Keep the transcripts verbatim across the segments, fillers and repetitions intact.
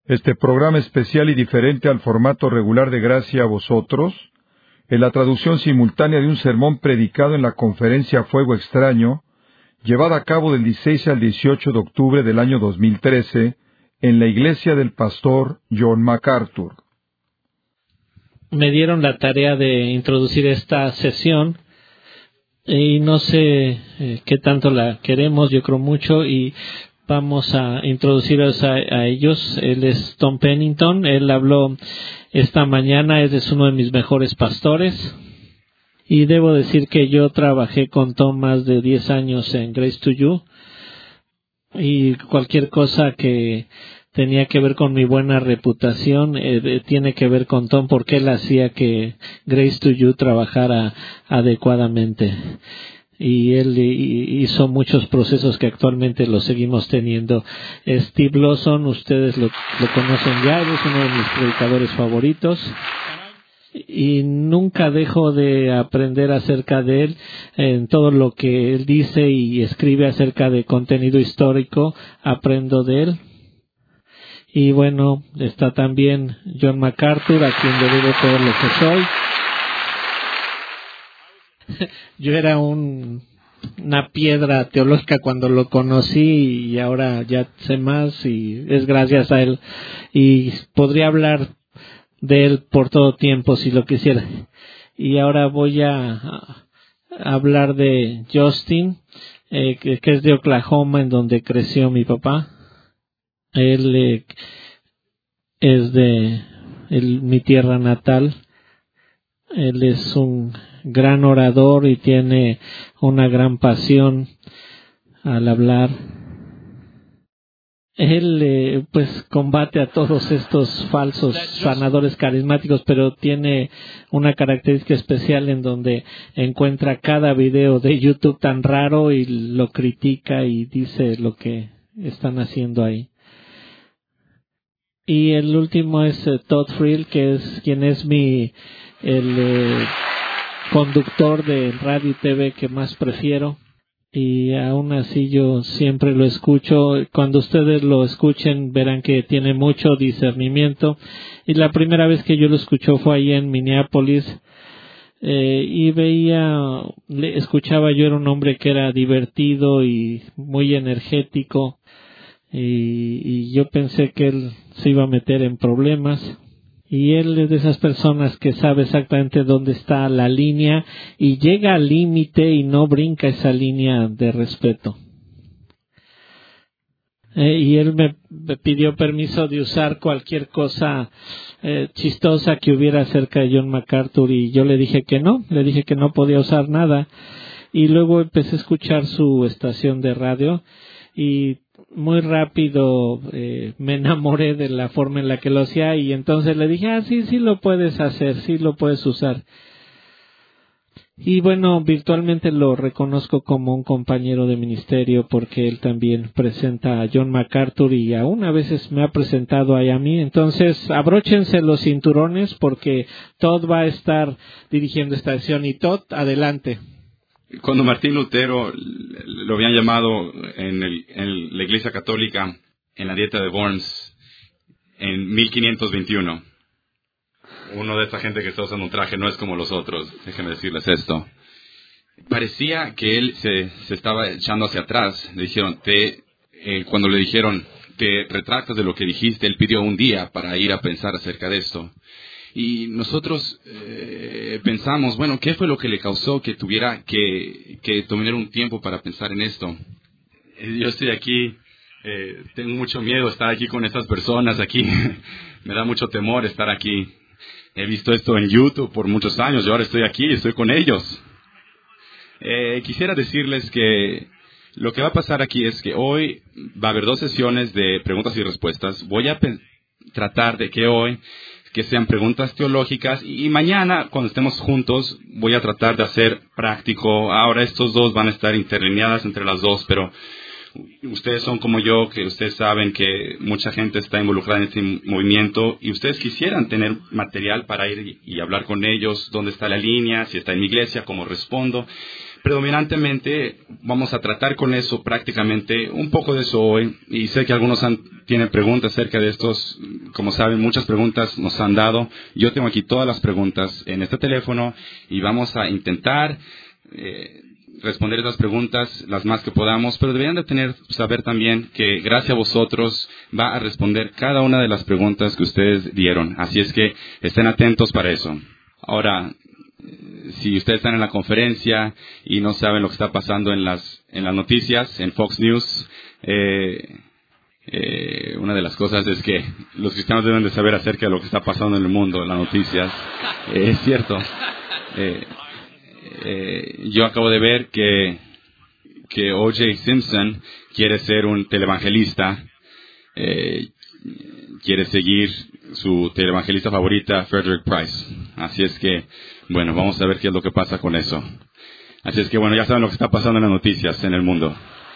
Este programa especial y diferente al formato regular de Gracia a Vosotros, en la traducción simultánea de un sermón predicado en la conferencia Fuego Extraño, llevada a cabo del dieciséis al dieciocho de octubre del año dos mil trece, en la iglesia del pastor John MacArthur. Me dieron la tarea de introducir esta sesión y no sé eh, qué tanto la queremos, yo creo mucho, y vamos a introducirlos a, a ellos. Él es Tom Pennington, él habló esta mañana, él es uno de mis mejores pastores, y debo decir que yo trabajé con Tom más de diez años en Grace to You, y cualquier cosa que tenía que ver con mi buena reputación eh, tiene que ver con Tom, porque él hacía que Grace to You trabajara adecuadamente. Y él hizo muchos procesos que actualmente los seguimos teniendo. Steve Lawson, ustedes lo, lo conocen ya, él es uno de mis predicadores favoritos. Y nunca dejo de aprender acerca de él, en todo lo que él dice y escribe acerca de contenido histórico, aprendo de él. Y bueno, está también John MacArthur, a quien le debo todo lo que soy. Yo era un, una piedra teológica cuando lo conocí y ahora ya sé más y es gracias a él. Y podría hablar de él por todo tiempo si lo quisiera. Y ahora voy a, a hablar de Justin, eh, que, que es de Oklahoma, en donde creció mi papá. Él eh, es de el, mi tierra natal. Él es un gran orador y tiene una gran pasión al hablar. Él eh, pues combate a todos estos falsos sanadores carismáticos, pero tiene una característica especial en donde encuentra cada video de YouTube tan raro y lo critica y dice lo que están haciendo ahí. Y el último es eh, Todd Friel, que es quien es mi el eh, conductor de radio y T V que más prefiero, y aún así yo siempre lo escucho. Cuando ustedes lo escuchen verán que tiene mucho discernimiento, y la primera vez que yo lo escuché fue ahí en Minneapolis, eh, y veía, le escuchaba yo, era un hombre que era divertido y muy energético, y, y yo pensé que él se iba a meter en problemas. Y él es de esas personas que sabe exactamente dónde está la línea y llega al límite y no brinca esa línea de respeto. Eh, y él me, me pidió permiso de usar cualquier cosa eh, chistosa que hubiera acerca de John MacArthur, y yo le dije que no, le dije que no podía usar nada. Y luego empecé a escuchar su estación de radio y muy rápido eh, me enamoré de la forma en la que lo hacía, y entonces le dije, ah, sí, sí lo puedes hacer, sí lo puedes usar. Y bueno, virtualmente lo reconozco como un compañero de ministerio, porque él también presenta a John MacArthur y aún a veces me ha presentado ahí a mí. Entonces, abróchense los cinturones porque Todd va a estar dirigiendo esta sesión. Y Todd, adelante. Cuando Martín Lutero lo habían llamado en, el, en la Iglesia Católica, en la dieta de Worms, en mil quinientos veintiuno, uno de esta gente que está usando un traje no es como los otros, déjenme decirles esto. Parecía que él se, se estaba echando hacia atrás. Le dijeron, te, eh, cuando le dijeron, te retractas de lo que dijiste, él pidió un día para ir a pensar acerca de esto. Y nosotros eh, pensamos, bueno, ¿qué fue lo que le causó que tuviera que, que tomar un tiempo para pensar en esto? Yo estoy aquí, eh, tengo mucho miedo de estar aquí con estas personas aquí. Me da mucho temor estar aquí. He visto esto en YouTube por muchos años y ahora estoy aquí y estoy con ellos. Eh, quisiera decirles que lo que va a pasar aquí es que hoy va a haber dos sesiones de preguntas y respuestas. Voy a pe- tratar de que hoy que sean preguntas teológicas, y mañana cuando estemos juntos voy a tratar de hacer práctico. Ahora estos dos van a estar interlineadas entre las dos, pero ustedes son como yo, que ustedes saben que mucha gente está involucrada en este movimiento y ustedes quisieran tener material para ir y hablar con ellos, dónde está la línea, si está en mi iglesia, cómo respondo. predominantemente vamos a tratar con eso prácticamente un poco de eso hoy. Y sé que algunos han, tienen preguntas acerca de estos. Como saben, muchas preguntas nos han dado. Yo tengo aquí todas las preguntas en este teléfono y vamos a intentar eh, responder esas preguntas las más que podamos, pero deberían de tener, saber también que gracias a vosotros va a responder cada una de las preguntas que ustedes dieron. Así es que estén atentos para eso. Ahora, si ustedes están en la conferencia y no saben lo que está pasando en las, en las noticias, en Fox News, eh, eh, una de las cosas es que los cristianos deben de saber acerca de lo que está pasando en el mundo, en las noticias. Eh, es cierto. Eh, Eh, yo acabo de ver que, que O J Simpson quiere ser un televangelista, eh, quiere seguir su televangelista favorita, Frederick Price. Así es que, bueno, vamos a ver qué es lo que pasa con eso. Así es que, bueno, ya saben lo que está pasando en las noticias en el mundo.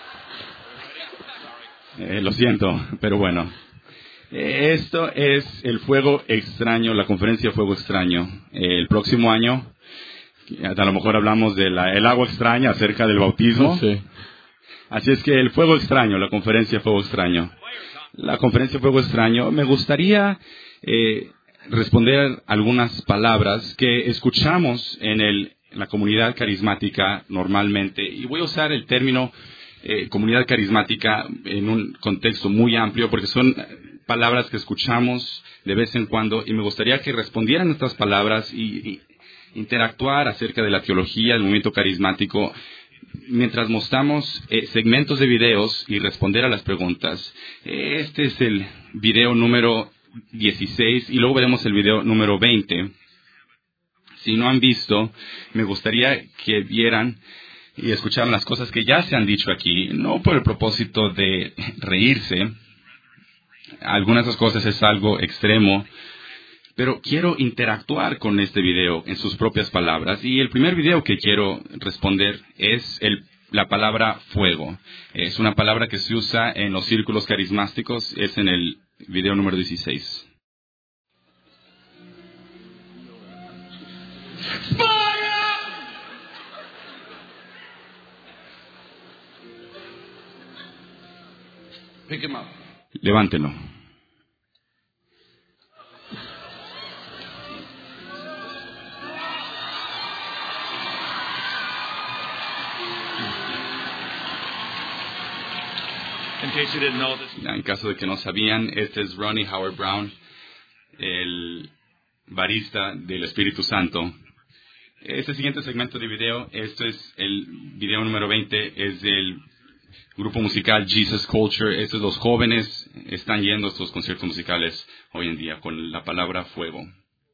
Eh, lo siento, pero bueno. Eh, esto es el fuego extraño, la conferencia Fuego Extraño. Eh, el próximo año, a lo mejor hablamos del el agua extraña acerca del bautismo. Sí. Así es que el fuego extraño, la conferencia Fuego Extraño. La conferencia Fuego Extraño, me gustaría eh, responder algunas palabras que escuchamos en, el, en la comunidad carismática normalmente. Y voy a usar el término eh, comunidad carismática en un contexto muy amplio porque son palabras que escuchamos de vez en cuando y me gustaría que respondieran estas palabras y, y interactuar acerca de la teología del movimiento carismático mientras mostramos eh, segmentos de videos y responder a las preguntas. Este es el video número dieciséis y luego veremos el video número veinte. Si no han visto, me gustaría que vieran y escucharan las cosas que ya se han dicho aquí, no por el propósito de reírse. Algunas de esas cosas es algo extremo, pero quiero interactuar con este video en sus propias palabras. Y el primer video que quiero responder es el, la palabra fuego. Es una palabra que se usa en los círculos carismáticos. Es en el video número dieciséis. Pick him up. Levántelo. En caso de que no sabían, este es Ronnie Howard Brown, el barista del Espíritu Santo. Este siguiente segmento de video, este es el video número veinte, es del grupo musical Jesus Culture. Estos los jóvenes están yendo a estos conciertos musicales hoy en día con la palabra fuego.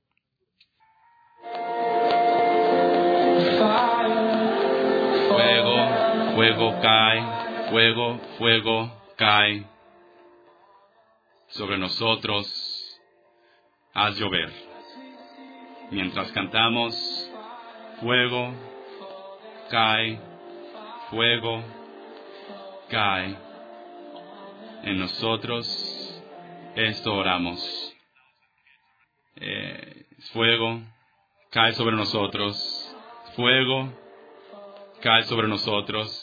Fuego, fuego cae, fuego, fuego cae sobre nosotros, haz llover. Mientras cantamos, fuego cae, fuego cae en nosotros, esto oramos. Eh, fuego cae sobre nosotros, fuego cae sobre nosotros,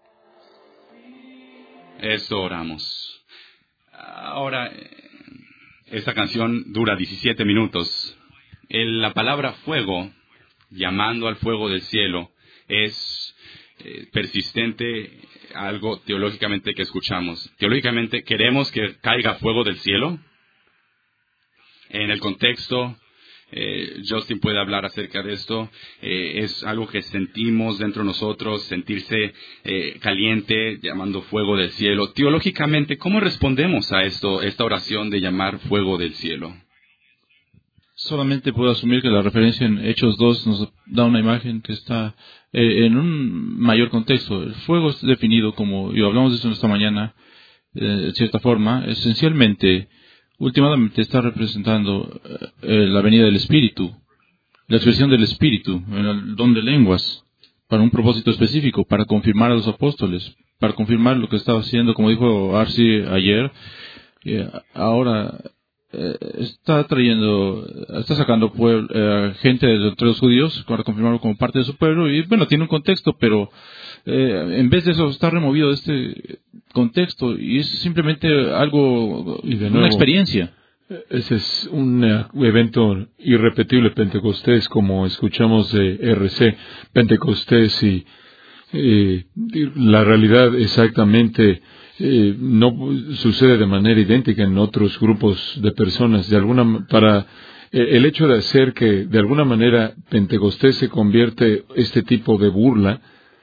esto oramos. Ahora, esta canción dura diecisiete minutos. El, la palabra fuego, llamando al fuego del cielo, es eh, persistente, algo teológicamente que escuchamos. Teológicamente, ¿queremos que caiga fuego del cielo? En el contexto, eh, Justin puede hablar acerca de esto. Eh, es algo que sentimos dentro de nosotros, sentirse eh, caliente, llamando fuego del cielo. Teológicamente, ¿cómo respondemos a esto, esta oración de llamar fuego del cielo? Solamente puedo asumir que la referencia en Hechos dos nos da una imagen que está eh, en un mayor contexto. El fuego es definido como, y hablamos de eso esta mañana, eh, de cierta forma, esencialmente, últimamente está representando eh, la venida del Espíritu, la expresión del Espíritu, el don de lenguas, para un propósito específico, para confirmar a los apóstoles, para confirmar lo que estaba haciendo, como dijo Arci ayer. Eh, ahora, eh, está trayendo, está sacando pueblo, eh, gente de entre los judíos para confirmarlo como parte de su pueblo, y bueno, tiene un contexto, pero eh, en vez de eso está removido de este contexto y es simplemente algo, y de nuevo, una experiencia. Ese es un uh, evento irrepetible, Pentecostés, como escuchamos de R C, Pentecostés, y eh, la realidad exactamente eh, no sucede de manera idéntica en otros grupos de personas. De alguna para eh, el hecho de hacer que de alguna manera Pentecostés se convierte este tipo de burla,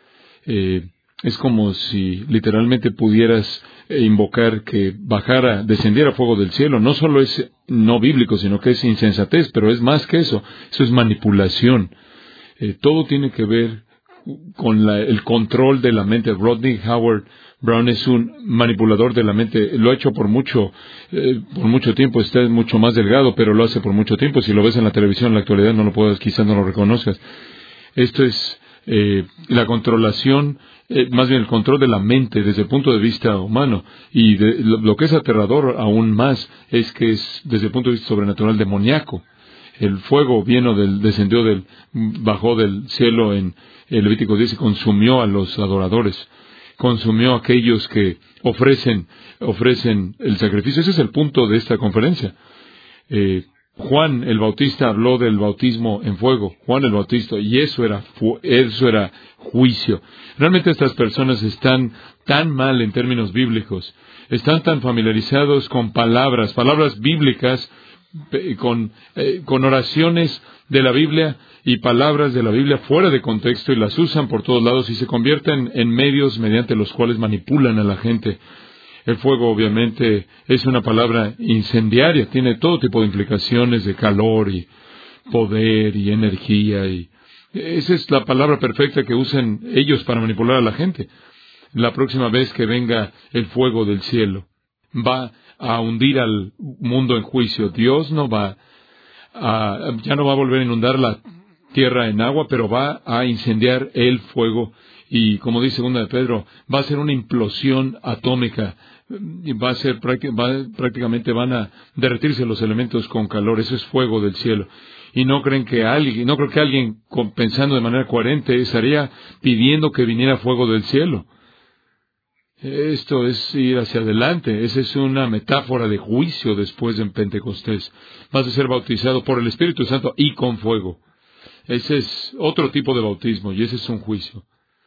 eh, es como si literalmente pudieras invocar que bajara, descendiera fuego del cielo. No solo es no bíblico, sino que es insensatez, pero es más que eso. Eso es manipulación. Eh, todo tiene que ver con la, el control de la mente. Rodney Howard Brown es un manipulador de la mente. Lo ha hecho por mucho, eh, por mucho tiempo. Está mucho más delgado, pero lo hace por mucho tiempo. Si lo ves en la televisión en la actualidad, no lo puedes, quizás no lo reconozcas. Esto es eh, la controlación. Eh, más bien el control de la mente desde el punto de vista humano, y de, lo, lo que es aterrador aún más es que es desde el punto de vista sobrenatural demoníaco. El fuego vino del, descendió del, bajó del cielo en el Levítico diez y consumió a los adoradores, consumió a aquellos que ofrecen, ofrecen el sacrificio. Ese es el punto de esta conferencia. Eh, Juan el Bautista habló del bautismo en fuego, Juan el Bautista, y eso era, eso era juicio. Realmente estas personas están tan mal en términos bíblicos, están tan familiarizados con palabras, palabras bíblicas, con, eh, con oraciones de la Biblia y palabras de la Biblia fuera de contexto, y las usan por todos lados y se convierten en medios mediante los cuales manipulan a la gente. El fuego obviamente es una palabra incendiaria, tiene todo tipo de implicaciones de calor y poder y energía, y esa es la palabra perfecta que usan ellos para manipular a la gente. La próxima vez que venga el fuego del cielo, va a hundir al mundo en juicio. Dios no va a, ya no va a volver a inundar la tierra en agua, pero va a incendiar el fuego. Y como dice segunda de Pedro, va a ser una implosión atómica. Y va a ser va, prácticamente van a derretirse los elementos con calor. Eso es fuego del cielo. Y no creen que alguien, no creo que alguien pensando de manera coherente estaría pidiendo que viniera fuego del cielo. Esto es ir hacia adelante. Esa es una metáfora de juicio después de Pentecostés. Vas a ser bautizado por el Espíritu Santo y con fuego. Ese es otro tipo de bautismo y ese es un juicio.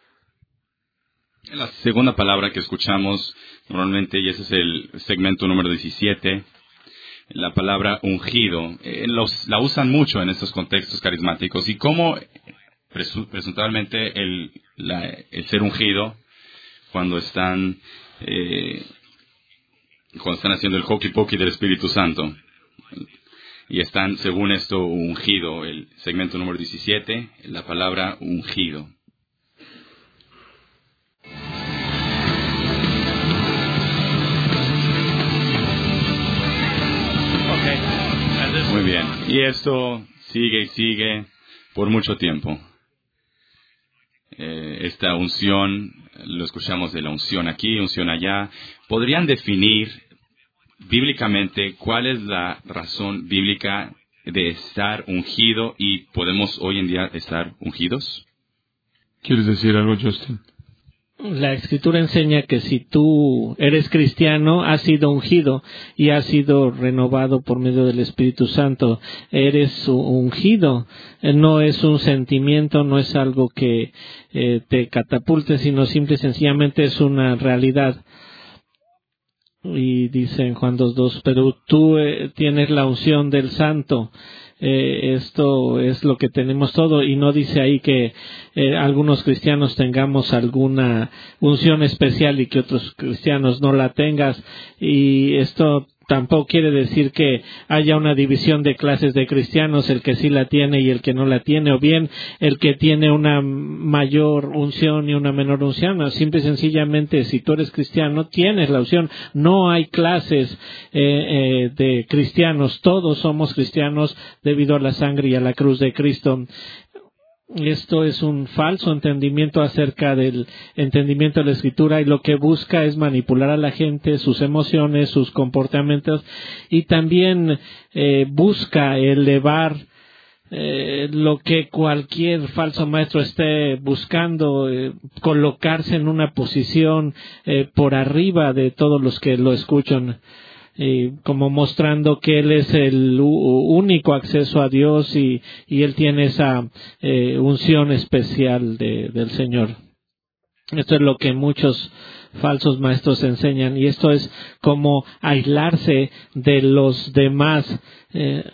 La segunda palabra que escuchamos normalmente, y ese es el segmento número diecisiete, la palabra ungido. Eh, los, la usan mucho en estos contextos carismáticos. Y cómo presu, presuntualmente el, la, el ser ungido, cuando están, eh, cuando están haciendo el hockey pokey del Espíritu Santo, y están, según esto, ungido. El segmento número diecisiete, la palabra ungido. Muy bien. Y esto sigue y sigue por mucho tiempo. Eh, esta unción, lo escuchamos de la unción aquí, unción allá. ¿Podrían definir bíblicamente cuál es la razón bíblica de estar ungido y podemos hoy en día estar ungidos? ¿Quieres decir algo, Justin? La Escritura enseña que si tú eres cristiano, has sido ungido y has sido renovado por medio del Espíritu Santo. Eres ungido. No es un sentimiento, no es algo que eh, te catapulte, sino simple y sencillamente es una realidad. Y dice en Juan dos dos, pero tú eh, tienes la unción del Santo. Eh, esto es lo que tenemos todo, y no dice ahí que eh, algunos cristianos tengamos alguna unción especial y que otros cristianos no la tengas, y esto tampoco quiere decir que haya una división de clases de cristianos, el que sí la tiene y el que no la tiene, o bien el que tiene una mayor unción y una menor unción. Simple y sencillamente, si tú eres cristiano, tienes la unción. No hay clases eh, eh, de cristianos, todos somos cristianos debido a la sangre y a la cruz de Cristo. Esto es un falso entendimiento acerca del entendimiento de la Escritura, y lo que busca es manipular a la gente, sus emociones, sus comportamientos, y también eh, busca elevar eh, lo que cualquier falso maestro esté buscando, eh, colocarse en una posición eh, por arriba de todos los que lo escuchan. Eh, como mostrando que Él es el u- único acceso a Dios, y, y Él tiene esa eh, unción especial de, del Señor. Esto es lo que muchos falsos maestros enseñan, y esto es como aislarse de los demás. Eh,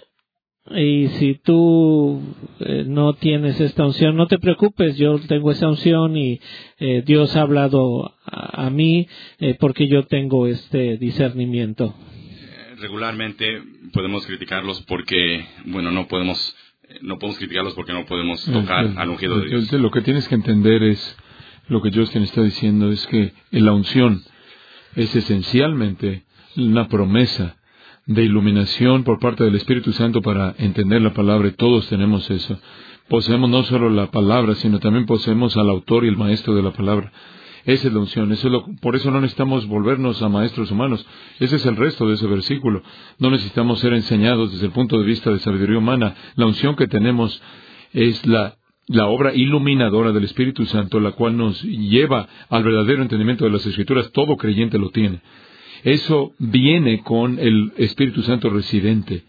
y si tú eh, no tienes esta unción, no te preocupes, yo tengo esa unción, y eh, Dios ha hablado a, a mí eh, porque yo tengo este discernimiento. Regularmente podemos criticarlos porque, bueno, no podemos, no podemos criticarlos porque no podemos tocar el, el, al ungido de Dios. El, lo que tienes que entender es, lo que Justin está diciendo es que la unción es esencialmente una promesa de iluminación por parte del Espíritu Santo para entender la palabra, y todos tenemos eso. Poseemos no solo la palabra, sino también poseemos al autor y el maestro de la palabra. Esa es la unción. Eso es lo, por eso no necesitamos volvernos a maestros humanos. Ese es el resto de ese versículo. No necesitamos ser enseñados desde el punto de vista de sabiduría humana. La unción que tenemos es la, la obra iluminadora del Espíritu Santo, la cual nos lleva al verdadero entendimiento de las Escrituras. Todo creyente lo tiene. Eso viene con el Espíritu Santo residente.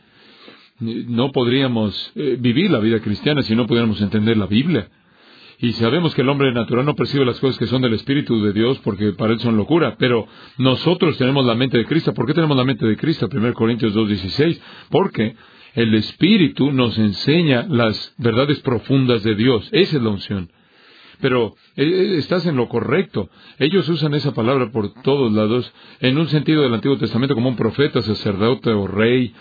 No podríamos eh, vivir la vida cristiana si no pudiéramos entender la Biblia. Y sabemos que el hombre natural no percibe las cosas que son del Espíritu de Dios porque para él son locura. Pero nosotros tenemos la mente de Cristo. ¿Por qué tenemos la mente de Cristo? primera Corintios dos dieciséis. Porque el Espíritu nos enseña las verdades profundas de Dios. Esa es la unción. Pero eh, estás en lo correcto. Ellos usan esa palabra por todos lados, en un sentido del Antiguo Testamento como un profeta, sacerdote o rey,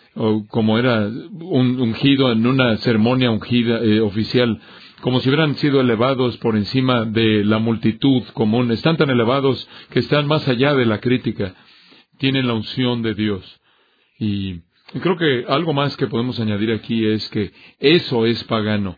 o como era un ungido en una ceremonia ungida eh, oficial, como si hubieran sido elevados por encima de la multitud común. Están tan elevados que están más allá de la crítica. Tienen la unción de Dios. Y creo que algo más que podemos añadir aquí es que eso es pagano.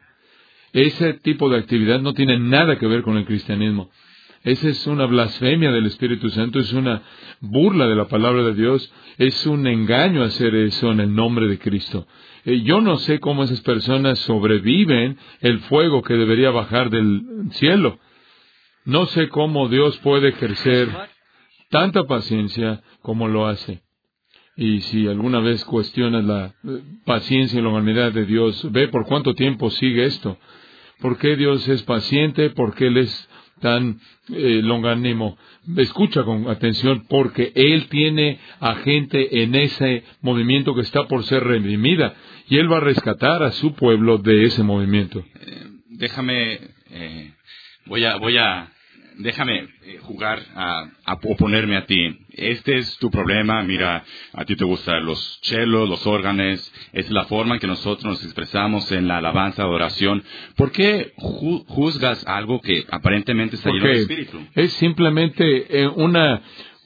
Ese tipo de actividad no tiene nada que ver con el cristianismo. Esa es una blasfemia del Espíritu Santo, es una burla de la palabra de Dios, es un engaño hacer eso en el nombre de Cristo. Eh, yo no sé cómo esas personas sobreviven el fuego que debería bajar del cielo. No sé cómo Dios puede ejercer tanta paciencia como lo hace. Y si alguna vez cuestionas la paciencia y la humanidad de Dios, ve por cuánto tiempo sigue esto. ¿Por qué Dios es paciente? ¿Por qué Él es tan eh, longánimo? Escucha con atención, porque Él tiene a gente en ese movimiento que está por ser redimida, y Él va a rescatar a su pueblo de ese movimiento. Eh, déjame, eh, voy a, voy a, déjame eh, jugar a, a oponerme a ti. Este es tu problema. Mira, a ti te gustan los chelos, los órganos. Es la forma en que nosotros nos expresamos en la alabanza, adoración. ¿Por qué ju- juzgas algo que aparentemente está lleno de espíritu? Es simplemente eh, una,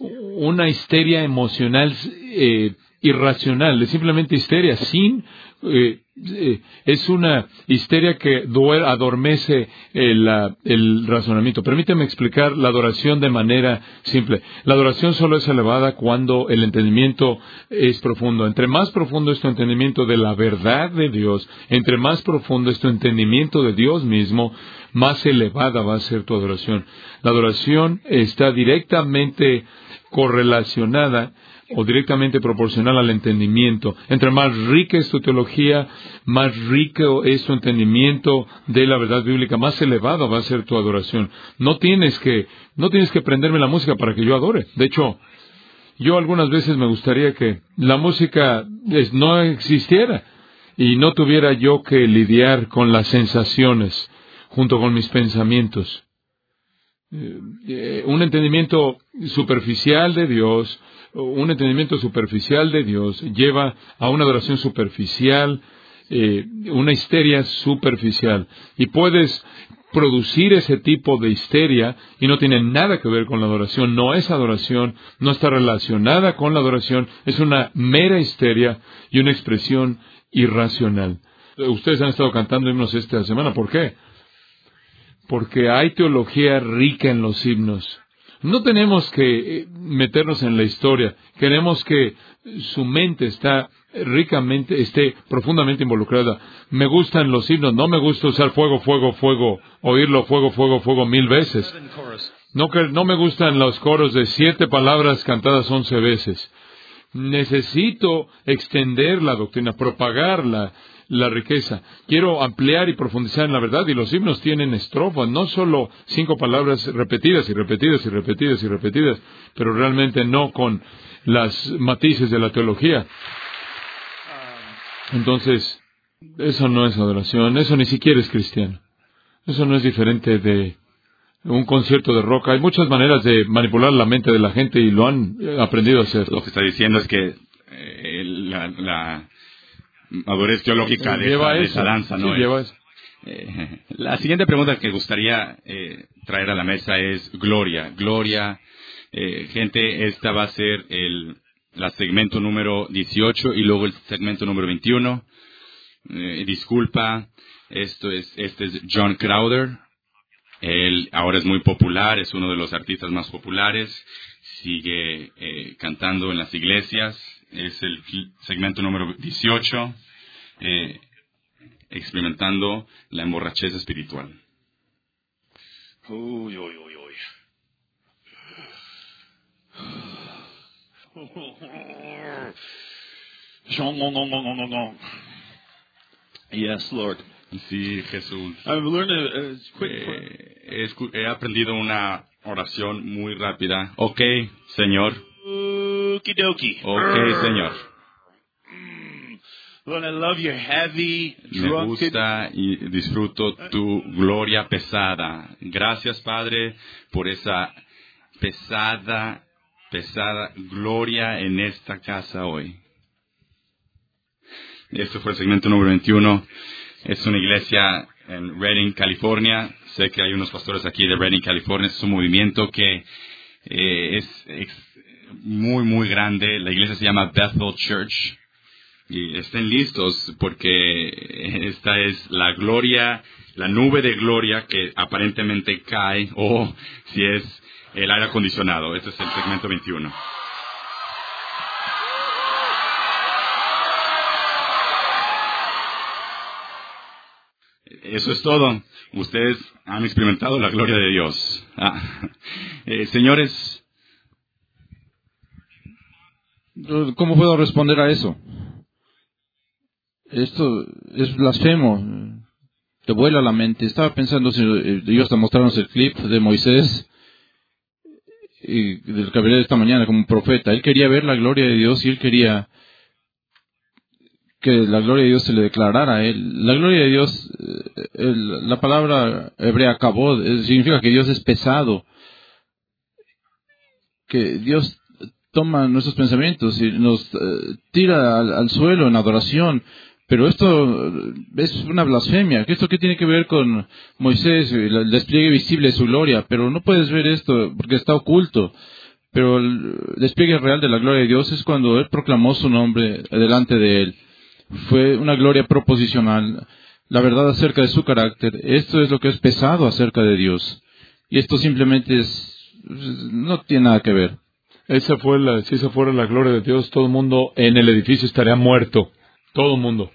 una histeria emocional eh, irracional. Es simplemente histeria sin... Eh, eh, es una histeria que duer, adormece el, la, el razonamiento. Permíteme explicar la adoración de manera simple. La adoración solo es elevada cuando el entendimiento es profundo. Entre más profundo es tu entendimiento de la verdad de Dios, entre más profundo es tu entendimiento de Dios mismo, más elevada va a ser tu adoración. La adoración está directamente correlacionada o directamente proporcional al entendimiento. Entre más rica es tu teología, más rico es tu entendimiento de la verdad bíblica, más elevada va a ser tu adoración. No tienes que, no tienes que prenderme la música para que yo adore. De hecho, yo algunas veces me gustaría que la música es, no existiera y no tuviera yo que lidiar con las sensaciones junto con mis pensamientos. Eh, eh, un entendimiento superficial de Dios, un entendimiento superficial de Dios lleva a una adoración superficial, eh, una histeria superficial. Y puedes producir ese tipo de histeria y no tiene nada que ver con la adoración. No es adoración, no está relacionada con la adoración. Es una mera histeria y una expresión irracional. ustedes han estado cantando himnos esta semana. ¿Por qué? Porque hay teología rica en los himnos. No tenemos que meternos en la historia. Queremos que su mente está ricamente, esté profundamente involucrada. Me gustan los himnos. No me gusta usar fuego, fuego, fuego, oírlo fuego, fuego, fuego mil veces. No, que, no me gustan los coros de siete palabras cantadas once veces. Necesito extender la doctrina, propagar la, la riqueza. Quiero ampliar y profundizar en la verdad, y los himnos tienen estrofas, no solo cinco palabras repetidas y repetidas y repetidas y repetidas, pero realmente no con las matices de la teología. Entonces, eso no es adoración, eso ni siquiera es cristiano. Eso no es diferente de un concierto de rock. Hay muchas maneras de manipular la mente de la gente y lo han aprendido a hacer. Lo que está diciendo es que eh, la, la madurez teológica de esa, de esa danza no sí, es. Eh, la siguiente pregunta que gustaría eh, traer a la mesa es gloria. Gloria, eh, gente, esta va a ser el la segmento número dieciocho y luego el segmento número veintiuno. Eh, disculpa, esto es este es John Crowder. Él ahora es muy popular, es uno de los artistas más populares, sigue eh, cantando en las iglesias, es el segmento número dieciocho, eh, experimentando la emborracheza espiritual. Uy, uy, uy, uy. Yes, Lord. Sí, Jesús. I've learned a, a quick. Eh, he, escu- he aprendido una oración muy rápida. Ok, Señor. Okidoki. Ok, Señor. Lord, I love your heavy, Me drunken. gusta y disfruto tu gloria pesada. Gracias, Padre, por esa pesada, pesada gloria en esta casa hoy. Este fue el segmento número veintiuno. Es una iglesia en Redding, California. Sé que hay unos pastores aquí de Redding, California. Es un movimiento que eh, es, es muy, muy grande. La iglesia se llama Bethel Church. Y estén listos porque esta es la gloria, la nube de gloria que aparentemente cae, o si es el aire acondicionado. Este es el segmento veintiuno. Eso es todo. Ustedes han experimentado la gloria de Dios. Ah. Eh, señores. ¿Cómo puedo responder a eso? Esto es blasfemo. Te vuela la mente. Estaba pensando si Dios está mostrándonos el clip de Moisés y del que hablé esta mañana como un profeta. Él quería ver la gloria de Dios y él quería que la gloria de Dios se le declarara a él. La gloria de Dios, el, la palabra hebrea kabod, significa que Dios es pesado, que Dios toma nuestros pensamientos y nos uh, tira al, al suelo en adoración. Pero esto es una blasfemia. ¿Esto qué tiene que ver con Moisés, el despliegue visible de su gloria? Pero no puedes ver esto porque está oculto. Pero el despliegue real de la gloria de Dios es cuando Él proclamó su nombre delante de Él. Fue una gloria proposicional, la verdad acerca de su carácter. Esto es lo que es pesado acerca de Dios. Y esto simplemente es, no tiene nada que ver. Esa fue la, si esa fuera la gloria de Dios, todo el mundo en el edificio estaría muerto. Todo el mundo.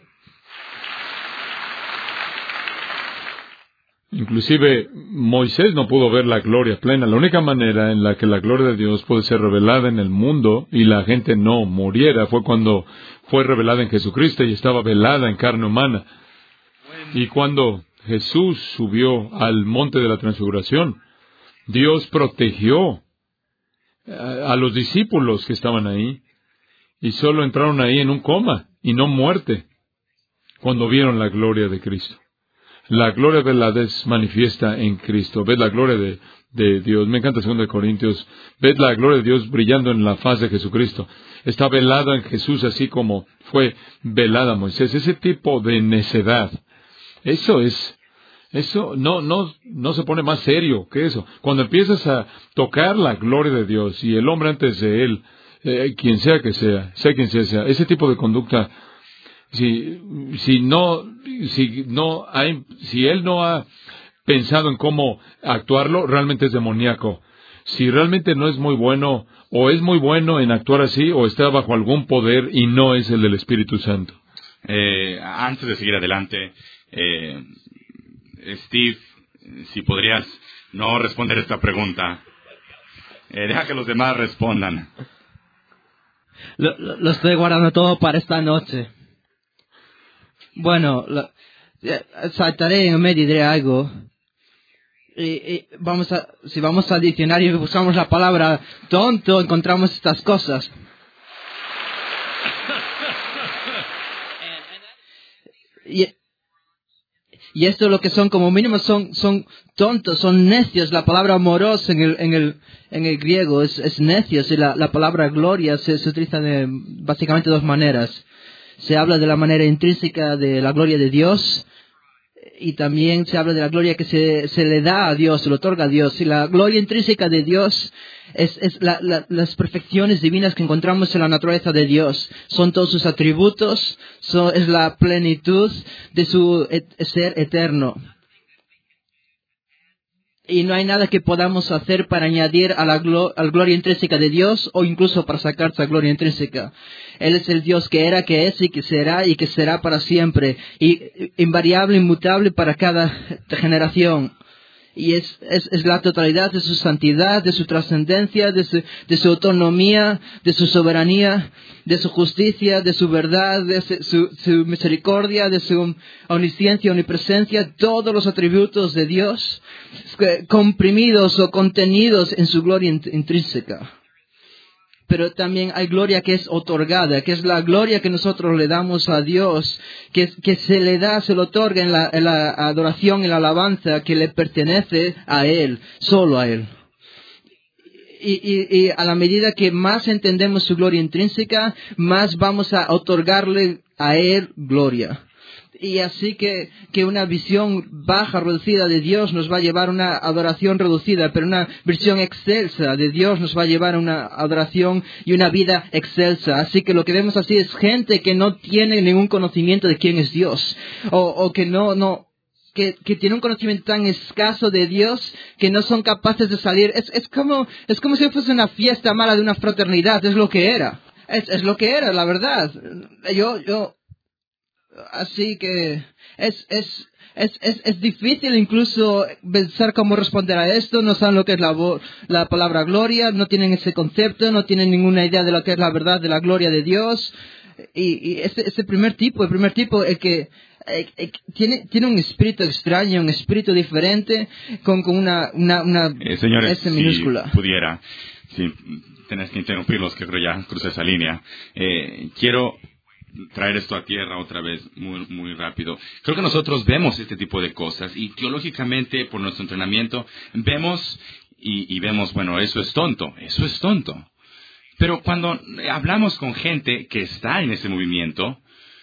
Inclusive Moisés no pudo ver la gloria plena. La única manera en la que la gloria de Dios puede ser revelada en el mundo y la gente no muriera fue cuando fue revelada en Jesucristo y estaba velada en carne humana. Y cuando Jesús subió al monte de la transfiguración, Dios protegió a, a los discípulos que estaban ahí y solo entraron ahí en un coma y no muerte cuando vieron la gloria de Cristo. La gloria de la des manifiesta en Cristo. Ved la gloria de, de Dios. Me encanta segundo de Corintios. Ved la gloria de Dios brillando en la faz de Jesucristo. Está velada en Jesús así como fue velada Moisés. Ese tipo de necedad. Eso es, eso no, no, no se pone más serio que eso. Cuando empiezas a tocar la gloria de Dios y el hombre antes de él, eh, quien sea que sea, sea quien sea, sea, ese tipo de conducta si, si no, si no hay, si él no ha pensado en cómo actuarlo, realmente es demoníaco. Si realmente no es muy bueno, o es muy bueno en actuar así, o está bajo algún poder y no es el del Espíritu Santo. Eh, antes de seguir adelante, eh, Steve, si podrías no responder esta pregunta, eh, deja que los demás respondan. Lo, lo, lo estoy guardando todo para esta noche. Bueno, lo, saltaré en medio y diré algo. Y, y vamos a, si vamos al diccionario y buscamos la palabra tonto, encontramos estas cosas. Y, y esto lo que son como mínimo son, son tontos, son necios. La palabra moros en el, en el, en el griego es, es necios, y la, la palabra gloria se, se utiliza de básicamente dos maneras. Se habla de la manera intrínseca de la gloria de Dios, y también se habla de la gloria que se, se le da a Dios, se le otorga a Dios. Y la gloria intrínseca de Dios es, es la, la, las perfecciones divinas que encontramos en la naturaleza de Dios. Son todos sus atributos, son, es la plenitud de su et, ser eterno. Y no hay nada que podamos hacer para añadir a la, glo- a la gloria intrínseca de Dios, o incluso para sacar esa gloria intrínseca. Él es el Dios que era, que es y que será y que será para siempre. Y invariable, inmutable para cada generación. Y es, es, es la totalidad de su santidad, de su trascendencia, de su, de su autonomía, de su soberanía, de su justicia, de su verdad, de su, su misericordia, de su omnisciencia, omnipresencia, todos los atributos de Dios comprimidos o contenidos en su gloria intrínseca. Pero también hay gloria que es otorgada, que es la gloria que nosotros le damos a Dios, que, que se le da, se le otorga en la, en la adoración, en la alabanza que le pertenece a Él, solo a Él. Y, y, y a la medida que más entendemos su gloria intrínseca, más vamos a otorgarle a Él gloria. Y así que, que una visión baja, reducida de Dios nos va a llevar a una adoración reducida, pero una visión excelsa de Dios nos va a llevar a una adoración y una vida excelsa. Así que lo que vemos así es gente que no tiene ningún conocimiento de quién es Dios, o, o que no, no, que, que tiene un conocimiento tan escaso de Dios que no son capaces de salir. Es, es como, es como si fuese una fiesta mala de una fraternidad, es lo que era. Es, es lo que era, la verdad. Yo, yo, Así que es, es, es, es, es difícil incluso pensar cómo responder a esto. No saben lo que es la, la palabra gloria, no tienen ese concepto, no tienen ninguna idea de lo que es la verdad de la gloria de Dios. Y, y ese, ese primer tipo, el primer tipo, el que eh, eh, tiene, tiene un espíritu extraño, un espíritu diferente, con, con una, una, una eh, señores, S minúscula. Si pudiera, si tenés que interrumpirlos, que creo ya crucé esa línea. Eh, quiero traer esto a tierra otra vez muy, muy rápido. Creo que nosotros vemos este tipo de cosas y teológicamente, por nuestro entrenamiento, vemos y, y vemos, bueno, eso es tonto, eso es tonto. Pero cuando hablamos con gente que está en ese movimiento,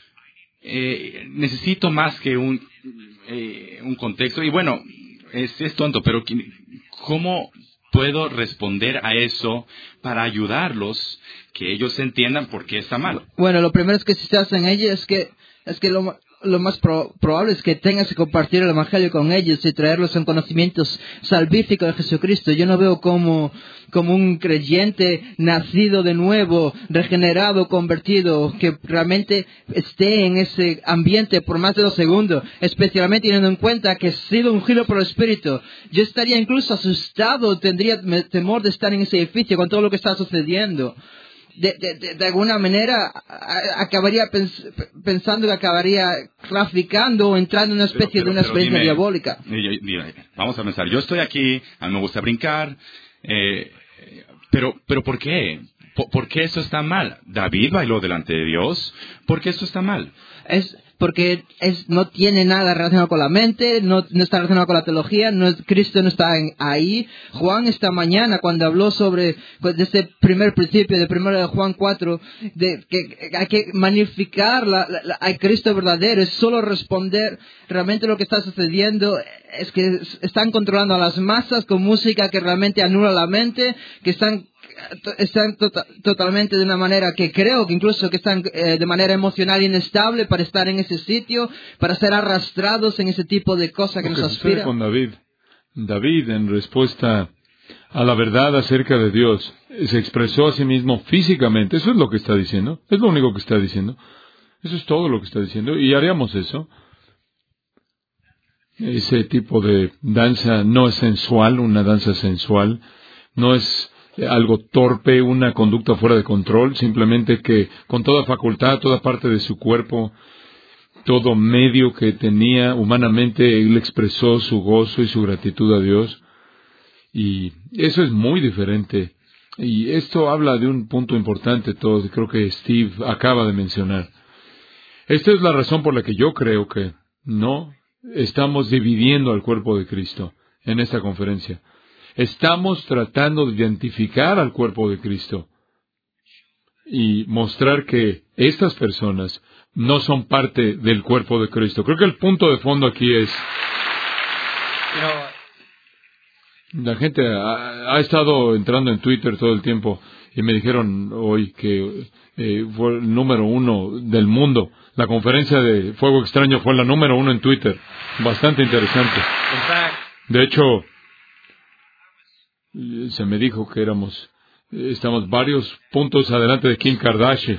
eh, necesito más que un, eh, un contexto. Y bueno, es, es tonto, pero ¿cómo puedo responder a eso para ayudarlos, que ellos entiendan por qué está mal? Bueno, lo primero es que si estás en ella es que, es que lo, lo más pro, probable es que tengas que compartir el Evangelio con ellos y traerlos en conocimientos salvíficos de Jesucristo. Yo no veo como, como un creyente nacido de nuevo, regenerado, convertido, que realmente esté en ese ambiente por más de dos segundos, especialmente teniendo en cuenta que he sido ungido por el Espíritu. Yo estaría incluso asustado, tendría temor de estar en ese edificio con todo lo que está sucediendo. De, de, de, de alguna manera a, acabaría pens, pensando que acabaría traficando o entrando en una especie pero, pero, de una experiencia dime, diabólica. Dime, dime, vamos a pensar, yo estoy aquí, a mí me gusta brincar, eh, pero, pero ¿por qué? ¿Por, ¿Por qué eso está mal? David bailó delante de Dios, ¿por qué eso está mal? Es porque es, no tiene nada relacionado con la mente, no, no está relacionado con la teología, no es, Cristo no está en, ahí. Juan esta mañana, cuando habló sobre pues, de ese primer principio, de primero de Juan cuatro, de que, que hay que magnificar la, la, la, a Cristo verdadero, es solo responder realmente lo que está sucediendo, es que están controlando a las masas con música que realmente anula la mente, que están están tota- totalmente de una manera que creo que incluso que están eh, de manera emocional inestable para estar en ese sitio, para ser arrastrados en ese tipo de cosas que Lo nos que sucede aspira. con David. David, en respuesta a la verdad acerca de Dios, se expresó a sí mismo físicamente. Eso es lo que está diciendo. Es lo único que está diciendo. Eso es todo lo que está diciendo. Y haríamos eso. Ese tipo de danza no es sensual, una danza sensual. No es algo torpe, una conducta fuera de control. Simplemente que con toda facultad, toda parte de su cuerpo, todo medio que tenía humanamente, él expresó su gozo y su gratitud a Dios. Y eso es muy diferente. Y esto habla de un punto importante, todo, creo que Steve acaba de mencionar. Esta es la razón por la que yo creo que no estamos dividiendo al cuerpo de Cristo en esta conferencia. Estamos tratando de identificar al cuerpo de Cristo y mostrar que estas personas no son parte del cuerpo de Cristo. Creo que el punto de fondo aquí es... La gente ha, ha estado entrando en Twitter todo el tiempo y me dijeron hoy que eh, fue el número uno del mundo. La conferencia de Fuego Extraño fue la número uno en Twitter. Bastante interesante. De hecho, se me dijo que éramos, estamos varios puntos adelante de Kim Kardashian.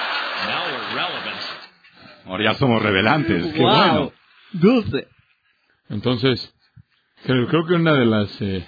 Ahora ya somos revelantes. Qué Wow. bueno. Dulce. Entonces, creo, creo que una de las eh,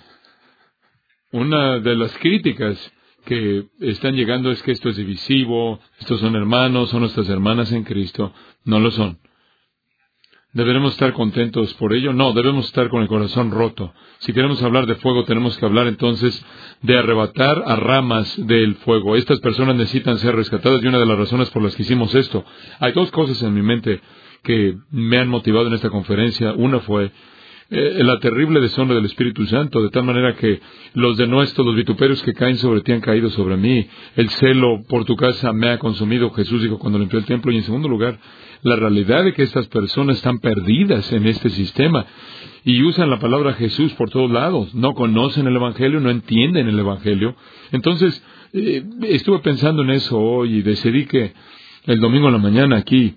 una de las críticas que están llegando es que esto es divisivo, estos son hermanos, son nuestras hermanas en Cristo. No lo son. ¿Deberemos estar contentos por ello? No, debemos estar con el corazón roto. Si queremos hablar de fuego, tenemos que hablar entonces de arrebatar a ramas del fuego. Estas personas necesitan ser rescatadas y una de las razones por las que hicimos esto. Hay dos cosas en mi mente que me han motivado en esta conferencia. Una fue eh, la terrible deshonra del Espíritu Santo, de tal manera que los denuestos, los vituperios que caen sobre ti han caído sobre mí. El celo por tu casa me ha consumido, Jesús dijo cuando limpió el templo. Y en segundo lugar, la realidad de que estas personas están perdidas en este sistema y usan la palabra Jesús por todos lados. No conocen el Evangelio, no entienden el Evangelio. Entonces, eh, estuve pensando en eso hoy y decidí que el domingo en la mañana aquí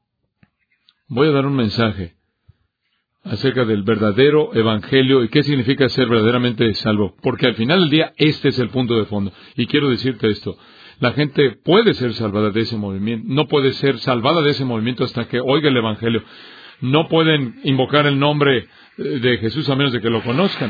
voy a dar un mensaje acerca del verdadero Evangelio y qué significa ser verdaderamente salvo. Porque al final del día, este es el punto de fondo. Y quiero decirte esto. La gente puede ser salvada de ese movimiento. No puede ser salvada de ese movimiento hasta que oiga el Evangelio. No pueden invocar el nombre de Jesús a menos de que lo conozcan.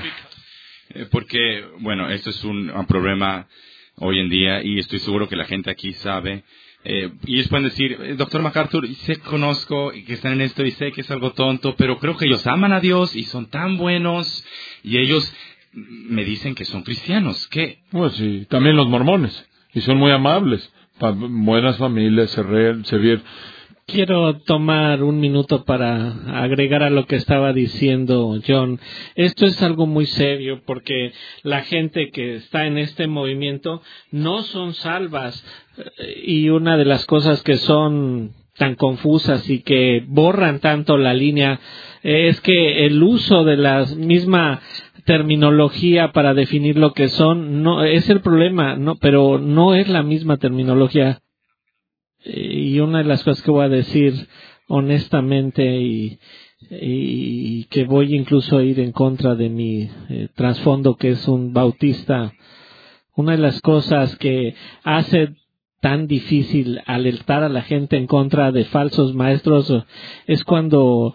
Porque, bueno, esto es un, un problema hoy en día y estoy seguro que la gente aquí sabe. Eh, y ellos pueden decir, doctor MacArthur, sé que conozco y que están en esto y sé que es algo tonto, pero creo que ellos aman a Dios y son tan buenos y ellos me dicen que son cristianos. ¿Qué? Pues sí, también los mormones. Y son muy amables, pa- buenas familias, se, re, se bien. Quiero tomar un minuto para agregar a lo que estaba diciendo John. Esto es algo muy serio porque la gente que está en este movimiento no son salvas. Y una de las cosas que son tan confusas y que borran tanto la línea es que el uso de la misma terminología para definir lo que son no es el problema, no, pero no es la misma terminología. Y una de las cosas que voy a decir honestamente y, y que voy incluso a ir en contra de mi eh, trasfondo, que es un bautista, una de las cosas que hace tan difícil alertar a la gente en contra de falsos maestros es cuando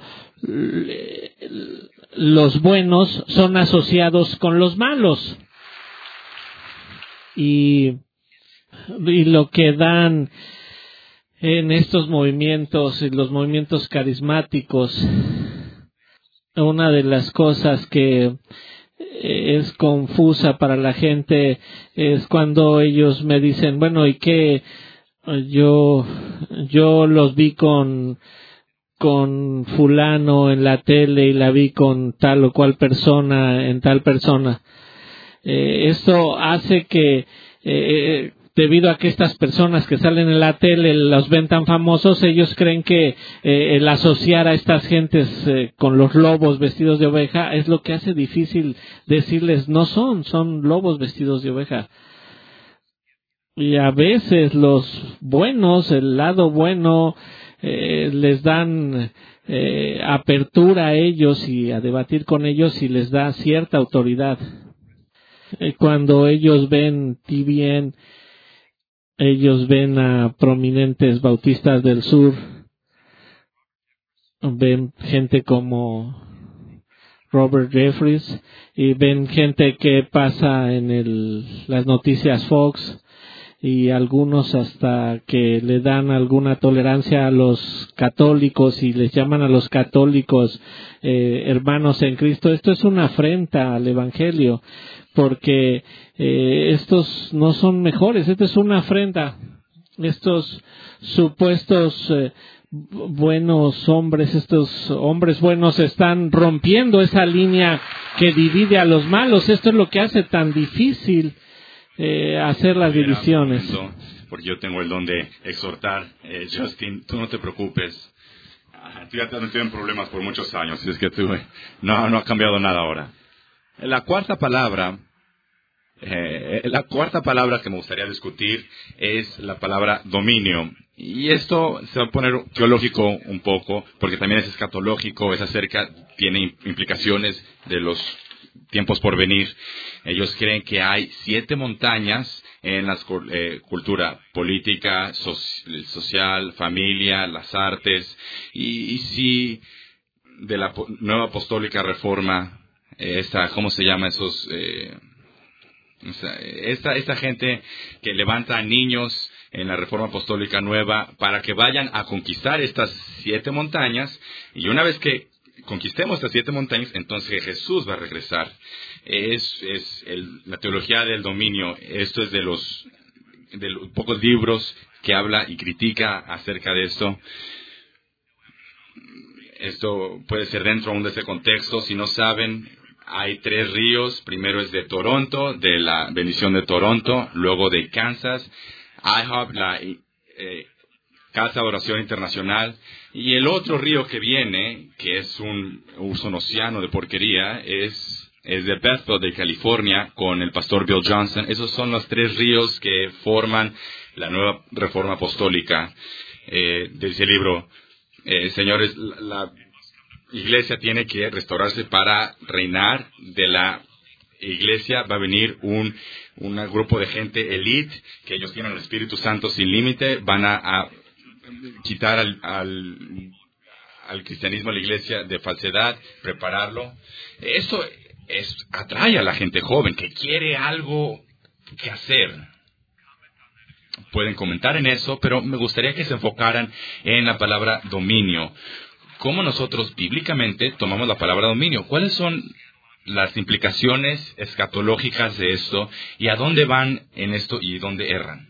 los buenos son asociados con los malos. Y, y lo que dan en estos movimientos, en los movimientos carismáticos, una de las cosas que es confusa para la gente es cuando ellos me dicen, bueno, ¿y qué? Yo, yo los vi con, con fulano en la tele y la vi con tal o cual persona en tal persona. Eh, esto hace que, eh, debido a que estas personas que salen en la tele los ven tan famosos, ellos creen que eh, el asociar a estas gentes eh, con los lobos vestidos de oveja es lo que hace difícil decirles no son, son lobos vestidos de oveja. y a veces los buenos, el lado bueno, eh, les dan eh, apertura a ellos y a debatir con ellos y les da cierta autoridad. Eh, cuando ellos ven T V N, ellos ven a prominentes bautistas del sur, ven gente como Robert Jeffries y ven gente que pasa en el, las noticias Fox, y algunos hasta que le dan alguna tolerancia a los católicos y les llaman a los católicos eh, hermanos en Cristo. Esto es una afrenta al Evangelio, porque eh, estos no son mejores, esto es una afrenta. Estos supuestos eh, buenos hombres, estos hombres buenos están rompiendo esa línea que divide a los malos. Esto es lo que hace tan difícil eh, hacer las Mira, divisiones. momento, porque yo tengo el don de exhortar. Eh, Justin, tú no te preocupes. Ah, tú ya te has metido en problemas por muchos años, es que tú no, no ha cambiado nada ahora. La cuarta palabra, eh, la cuarta palabra que me gustaría discutir es la palabra dominio. Y esto se va a poner teológico un poco, porque también es escatológico, es acerca, tiene implicaciones de los tiempos por venir. Ellos creen que hay siete montañas en la eh, cultura política, so, social, familia, las artes, y, y si de la nueva apostólica reforma, eh, esta, ¿cómo se llama esos? Eh, esta, esta gente que levanta a niños en la Reforma Apostólica Nueva para que vayan a conquistar estas siete montañas, y una vez que conquistemos estas siete montañas, entonces Jesús va a regresar. Es, es el, la teología del dominio. Esto es de los, de los pocos libros que habla y critica acerca de esto. Esto puede ser dentro aún de ese contexto. Si no saben, hay tres ríos. Primero es de Toronto, de la bendición de Toronto, luego de Kansas, I H O P, la eh, Casa de Oración Internacional, y el otro río que viene, que es un, un océano de porquería, es, es de Bethel, de California, con el pastor Bill Johnson. Esos son los tres ríos que forman la nueva reforma apostólica. Eh, de ese libro, eh, señores, la, la iglesia tiene que restaurarse para reinar. De la iglesia va a venir un, un grupo de gente elite, que ellos tienen el Espíritu Santo sin límite, van a, a quitar al, al, al cristianismo, a la iglesia, de falsedad, prepararlo. Eso es, atrae a la gente joven que quiere algo que hacer. Pueden comentar en eso, pero me gustaría que se enfocaran en la palabra dominio. ¿Cómo nosotros bíblicamente tomamos la palabra dominio? ¿Cuáles son las implicaciones escatológicas de esto, y a dónde van en esto y dónde erran?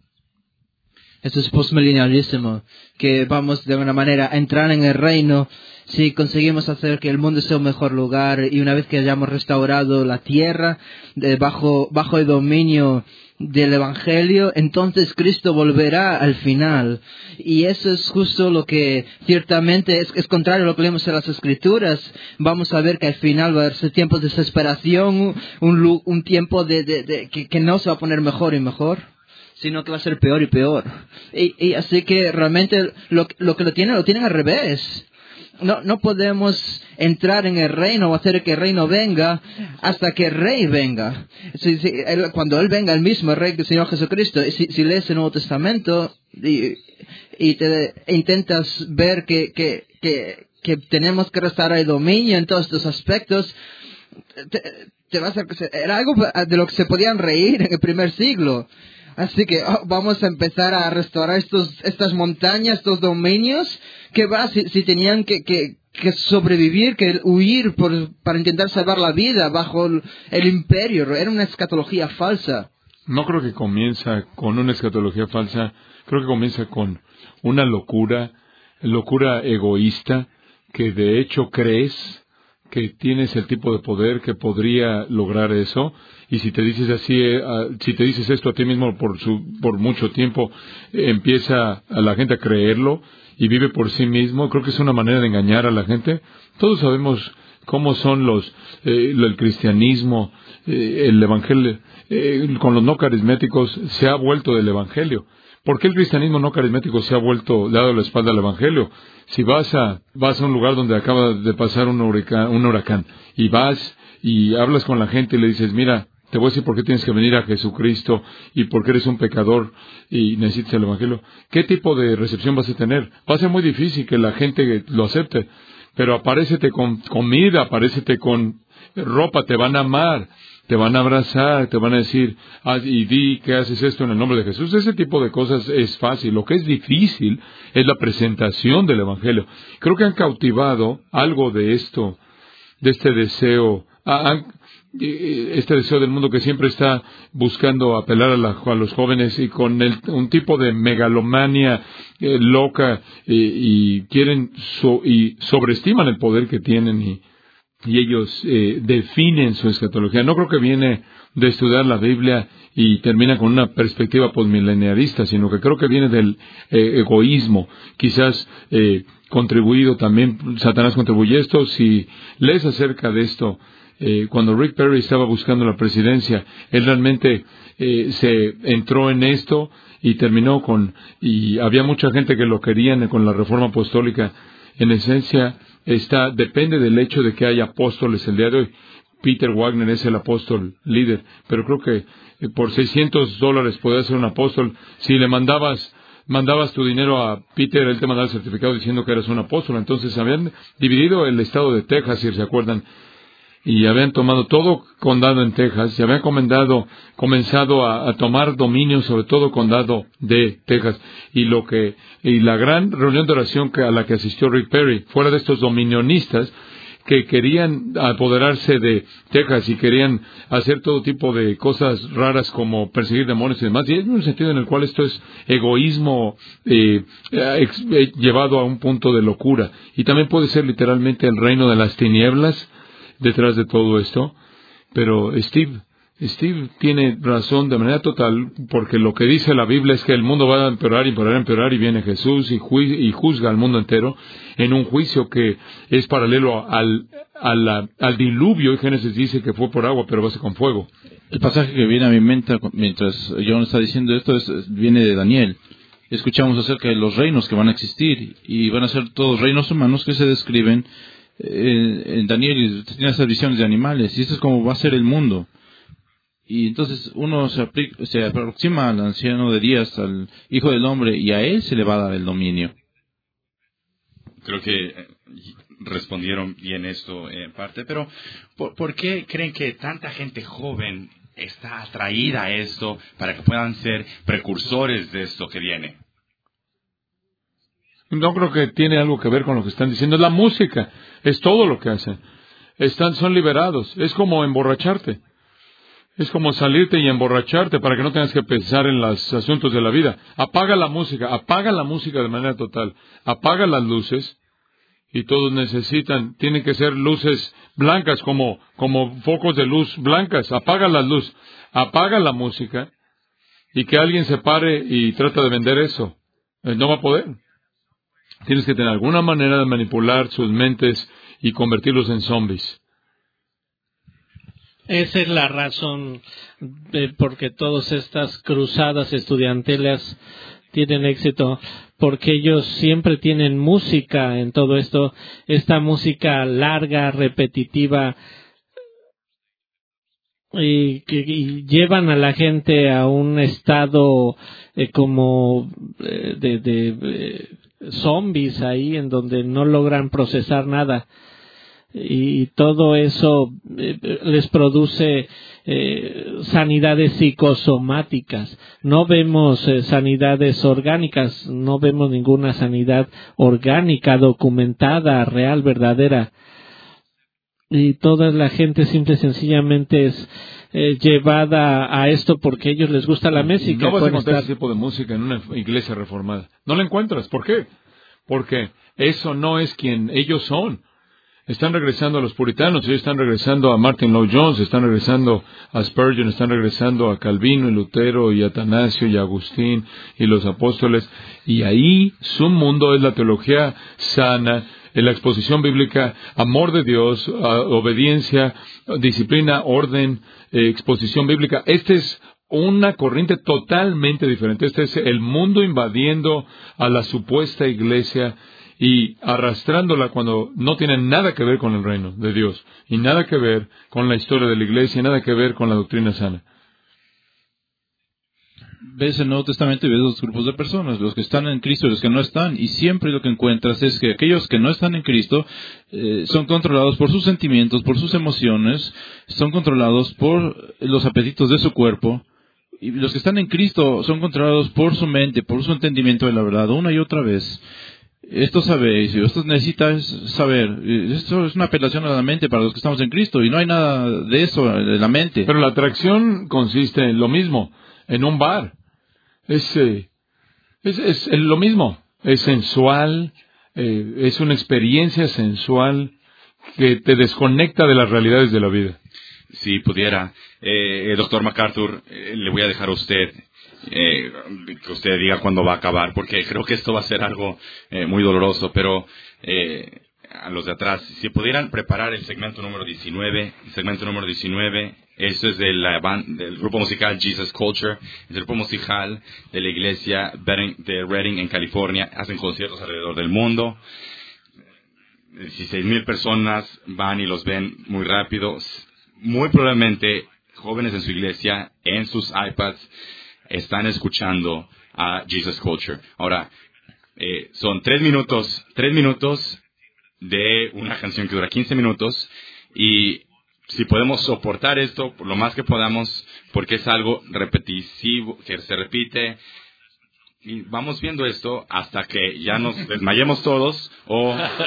Esto es postmilenialismo, que vamos de alguna manera a entrar en el reino si conseguimos hacer que el mundo sea un mejor lugar, y una vez que hayamos restaurado la tierra de bajo, bajo el dominio del Evangelio, entonces Cristo volverá al final. Y eso es justo lo que ciertamente es, es contrario a lo que leemos en las Escrituras. Vamos a ver que al final va a ser tiempos de desesperación, un, un tiempo de, de, de, que, que no se va a poner mejor y mejor, sino que va a ser peor y peor. Y, y así que realmente lo, lo que lo tienen, lo tienen al revés. No, no podemos entrar en el reino o hacer que el reino venga hasta que el rey venga. Si, si, él, cuando él venga, el mismo el rey del Señor Jesucristo. Si, si lees el Nuevo Testamento y, y te e intentas ver que, que, que, que tenemos que restaurar el dominio en todos estos aspectos, te, te vas a, era algo de lo que se podían reír en el primer siglo. Así que oh, vamos a empezar a restaurar estos, estas montañas, estos dominios, que va, si, si tenían que, que, que sobrevivir, que huir por, para intentar salvar la vida bajo el, el imperio. Era una escatología falsa. No creo que comienza con una escatología falsa, creo que comienza con una locura, locura egoísta, que de hecho crees que tienes el tipo de poder que podría lograr eso, y si te dices así, eh, si te dices esto a ti mismo por su, por mucho tiempo, eh, empieza a la gente a creerlo y vive por sí mismo. Creo que es una manera de engañar a la gente. Todos sabemos cómo son los, eh, el cristianismo, eh, el evangelio, eh, con los no carismáticos se ha vuelto del evangelio. ¿Por qué el cristianismo no carismático se ha vuelto, le ha dado la espalda al evangelio? Si vas a, vas a un lugar donde acaba de pasar un huracán, un huracán, y vas y hablas con la gente y le dices, mira, te voy a decir por qué tienes que venir a Jesucristo y por qué eres un pecador y necesitas el evangelio, ¿qué tipo de recepción vas a tener? Va a ser muy difícil que la gente lo acepte, pero aparécete con comida, aparécete con ropa, te van a amar, te van a abrazar, te van a decir, ah, y di que haces esto en el nombre de Jesús. Ese tipo de cosas es fácil. Lo que es difícil es la presentación del evangelio. Creo que han cautivado algo de esto, de este deseo, han, este deseo del mundo que siempre está buscando apelar a, la, a los jóvenes y con el, un tipo de megalomania eh, loca eh, y quieren so, y sobreestiman el poder que tienen y y ellos eh, definen su escatología. No creo que viene de estudiar la Biblia y termina con una perspectiva postmilenialista, sino que creo que viene del eh, egoísmo. Quizás eh, contribuido también, Satanás contribuye esto. Si lees acerca de esto, eh, cuando Rick Perry estaba buscando la presidencia, él realmente eh, se entró en esto y terminó con, y había mucha gente que lo querían con la reforma apostólica. En esencia, está depende del hecho de que haya apóstoles el día de hoy. Peter Wagner es el apóstol líder, pero creo que eh, por seiscientos dólares podías ser un apóstol. Si le mandabas mandabas tu dinero a Peter, él te mandaba el certificado diciendo que eras un apóstol. Entonces habían dividido el estado de Texas, si se acuerdan, y habían tomado todo condado en Texas, y habían comendado, comenzado a, a tomar dominio sobre todo condado de Texas. Y lo que y la gran reunión de oración que, a la que asistió Rick Perry, fuera de estos dominionistas que querían apoderarse de Texas y querían hacer todo tipo de cosas raras como perseguir demonios y demás, y hay un sentido en el cual esto es egoísmo eh, ex, eh, llevado a un punto de locura, y también puede ser literalmente el reino de las tinieblas detrás de todo esto. Pero Steve, Steve tiene razón de manera total, porque lo que dice la Biblia es que el mundo va a empeorar, empeorar, empeorar, y viene Jesús y, ju- y juzga al mundo entero en un juicio que es paralelo al, al, al, al diluvio. Y Génesis dice que fue por agua, pero va a ser con fuego. El pasaje que viene a mi mente mientras John está diciendo esto es, viene de Daniel. Escuchamos acerca de los reinos que van a existir, y van a ser todos reinos humanos que se describen en Daniel. Tiene esas visiones de animales, y esto es como va a ser el mundo. Y entonces uno se, aplica, se aproxima al anciano de días, al Hijo del Hombre, y a él se le va a dar el dominio. Creo que respondieron bien esto en parte, pero ¿por, ¿por qué creen que tanta gente joven está atraída a esto para que puedan ser precursores de esto que viene? No creo que tiene algo que ver con lo que están diciendo. Es la música, es todo lo que hacen. Están, son liberados. Es como emborracharte. Es como salirte y emborracharte para que no tengas que pensar en los asuntos de la vida. Apaga la música, apaga la música de manera total. Apaga las luces, y todos necesitan, tienen que ser luces blancas, como, como focos de luz blancas. Apaga las luces, apaga la música, y que alguien se pare y trata de vender eso. No va a poder. Tienes que tener alguna manera de manipular sus mentes y convertirlos en zombies. Esa es la razón de por qué todas estas cruzadas estudiantiles tienen éxito, porque ellos siempre tienen música en todo esto, esta música larga, repetitiva, y que y llevan a la gente a un estado eh, como eh, de, de eh, zombies ahí, en donde no logran procesar nada. Y todo eso eh, les produce eh, sanidades psicosomáticas. No vemos eh, sanidades orgánicas, no vemos ninguna sanidad orgánica, documentada, real, verdadera. Y toda la gente simple y sencillamente es eh, llevada a esto porque a ellos les gusta la música. No vas a encontrar estar... ese tipo de música en una iglesia reformada. No la encuentras. ¿Por qué? Porque eso no es quien ellos son. Están regresando a los puritanos, ellos están regresando a Martin Lloyd Jones, están regresando a Spurgeon, están regresando a Calvino y Lutero y Atanasio y Agustín y los apóstoles. Y ahí su mundo es la teología sana, en la exposición bíblica, amor de Dios, uh, obediencia, disciplina, orden, eh, exposición bíblica. Esta es una corriente totalmente diferente. Este es el mundo invadiendo a la supuesta iglesia y arrastrándola cuando no tiene nada que ver con el reino de Dios, y nada que ver con la historia de la iglesia, y nada que ver con la doctrina sana. Ves el Nuevo Testamento y ves dos grupos de personas, los que están en Cristo y los que no están, y siempre lo que encuentras es que aquellos que no están en Cristo eh, son controlados por sus sentimientos, por sus emociones, son controlados por los apetitos de su cuerpo, y los que están en Cristo son controlados por su mente, por su entendimiento de la verdad, una y otra vez. Esto sabéis, esto necesitas saber, esto es una apelación a la mente para los que estamos en Cristo, y no hay nada de eso, de la mente. Pero la atracción consiste en lo mismo, en un bar. Es, eh, es, es, es lo mismo, es sensual, eh, es una experiencia sensual que te desconecta de las realidades de la vida. Si pudiera, eh, doctor MacArthur, eh, le voy a dejar a usted eh, que usted diga cuándo va a acabar, porque creo que esto va a ser algo eh, muy doloroso, pero eh, a los de atrás, si pudieran preparar el segmento número diecinueve, el segmento número diecinueve, esto es de la band, del grupo musical Jesus Culture, es el grupo musical de la iglesia de Redding en California, hacen conciertos alrededor del mundo, dieciséis mil personas van y los ven muy rápido, muy probablemente jóvenes en su iglesia, en sus iPads, están escuchando a Jesus Culture. Ahora, eh, son tres minutos, tres minutos de una canción que dura quince minutos, y si podemos soportar esto lo más que podamos, porque es algo repetitivo, que se repite, y vamos viendo esto hasta que ya nos desmayemos todos, o...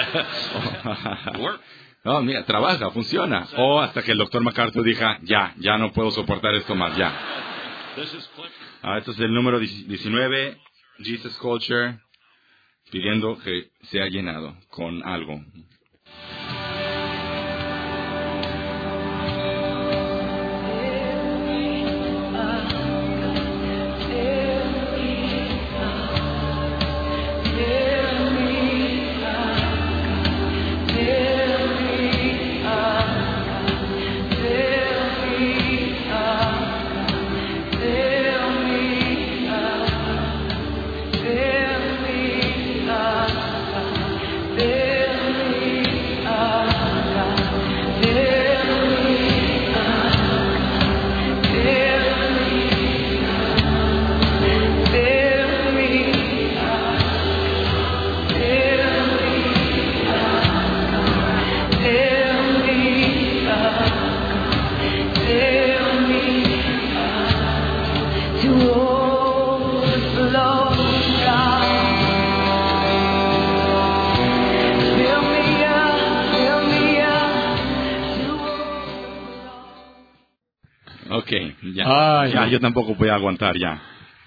o no, mira, trabaja, funciona, o hasta que el doctor MacArthur diga, ya, ya no puedo soportar esto más, ya. Ah, esto es el número diecinueve, Jesus Culture, pidiendo que sea llenado con algo. Ok, ya, ah, ya, ya, yo tampoco voy a aguantar ya.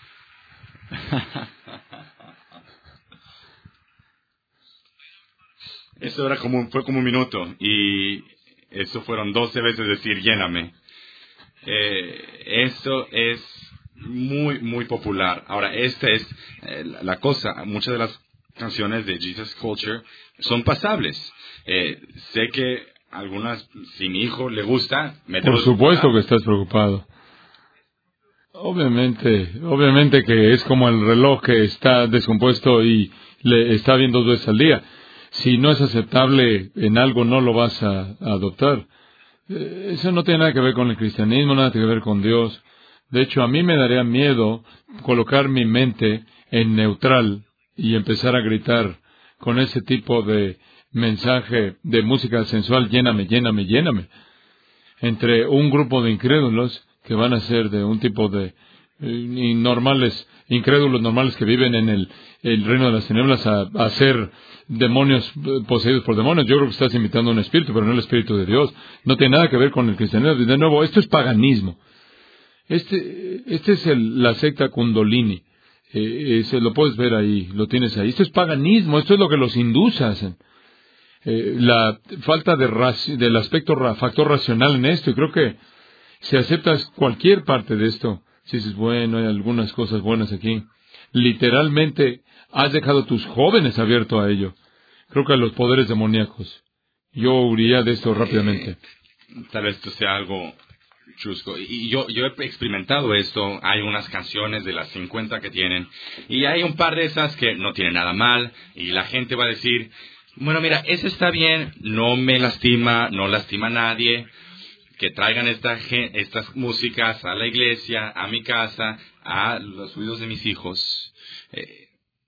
Eso era como, fue como un minuto, y eso fueron doce veces decir lléname. Eh, eso es muy, muy popular. Ahora, esta es eh, la cosa, muchas de las canciones de Jesus Culture son pasables. Eh, sé que algunas, si mi hijo le gusta, por supuesto que estás preocupado. Obviamente, obviamente que es como el reloj que está descompuesto y le está bien dos veces al día. Si no es aceptable en algo, no lo vas a, a adoptar. Eh, eso no tiene nada que ver con el cristianismo, nada que ver con Dios. De hecho, a mí me daría miedo colocar mi mente en neutral y empezar a gritar con ese tipo de mensaje de música sensual, lléname, lléname, lléname, entre un grupo de incrédulos que van a ser de un tipo de eh, normales, incrédulos normales que viven en el, el reino de las tinieblas a, a ser demonios eh, poseídos por demonios. Yo creo que estás imitando un espíritu, pero no el espíritu de Dios. No tiene nada que ver con el cristianismo. De nuevo, esto es paganismo. Este, este es el, la secta Kundalini. Eh, ese, lo puedes ver ahí, lo tienes ahí. Esto es paganismo, esto es lo que los hindúes hacen. Eh, la falta de raci- del aspecto ra- factor racional en esto, y creo que si aceptas cualquier parte de esto, si dices, bueno, hay algunas cosas buenas aquí, literalmente has dejado a tus jóvenes abiertos a ello. creo que a los poderes demoníacos. Yo huiría de esto rápidamente. Eh, tal vez esto sea algo chusco. Y yo, yo he experimentado esto. Hay unas canciones de las cincuenta que tienen. Y hay un par de esas que no tienen nada mal. Y la gente va a decir, bueno, mira, ese está bien. No me lastima, no lastima a nadie. Que traigan esta, estas músicas a la iglesia, a mi casa, a los oídos de mis hijos. Eh,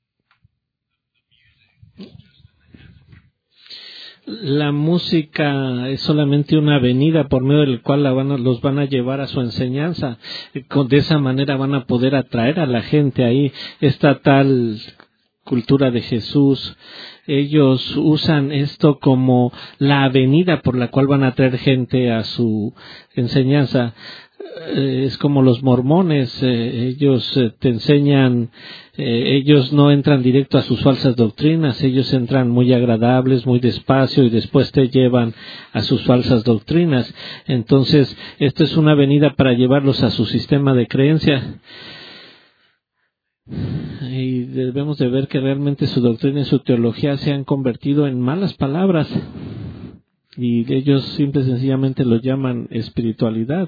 La música es solamente una avenida por medio del cual la van a, los van a llevar a su enseñanza. De esa manera van a poder atraer a la gente ahí. Esta tal cultura de Jesús, ellos usan esto como la avenida por la cual van a atraer gente a su enseñanza. Es como los mormones, eh, ellos eh, te enseñan, eh, ellos no entran directo a sus falsas doctrinas, ellos entran muy agradables, muy despacio y después te llevan a sus falsas doctrinas. Entonces, esto es una avenida para llevarlos a su sistema de creencia. Y debemos de ver que realmente su doctrina y su teología se han convertido en malas palabras. Y ellos simple y sencillamente lo llaman espiritualidad.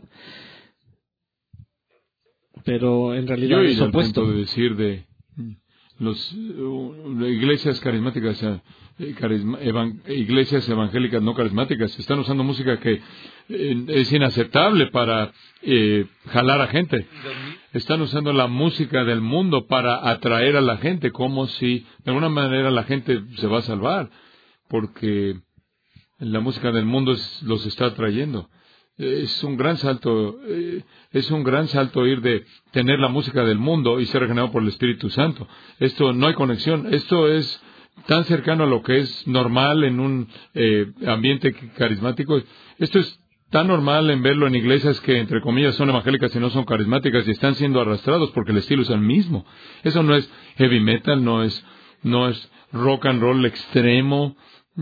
Pero en realidad Yo es opuesto. Yo de decir de los uh, iglesias carismáticas, uh, carisma, evan, iglesias evangélicas no carismáticas, están usando música que eh, es inaceptable para eh, jalar a gente. Están usando la música del mundo para atraer a la gente, como si de alguna manera la gente se va a salvar, porque la música del mundo es, los está atrayendo. Es un gran salto, eh, es un gran salto ir de tener la música del mundo y ser regenerado por el Espíritu Santo. Esto no hay conexión. Esto es tan cercano a lo que es normal en un eh, ambiente carismático. Esto es tan normal en verlo en iglesias que, entre comillas, son evangélicas y no son carismáticas y están siendo arrastrados porque el estilo es el mismo. Eso no es heavy metal, no es, no es rock and roll extremo,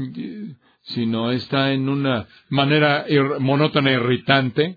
sino está en una manera ir- monótona e irritante,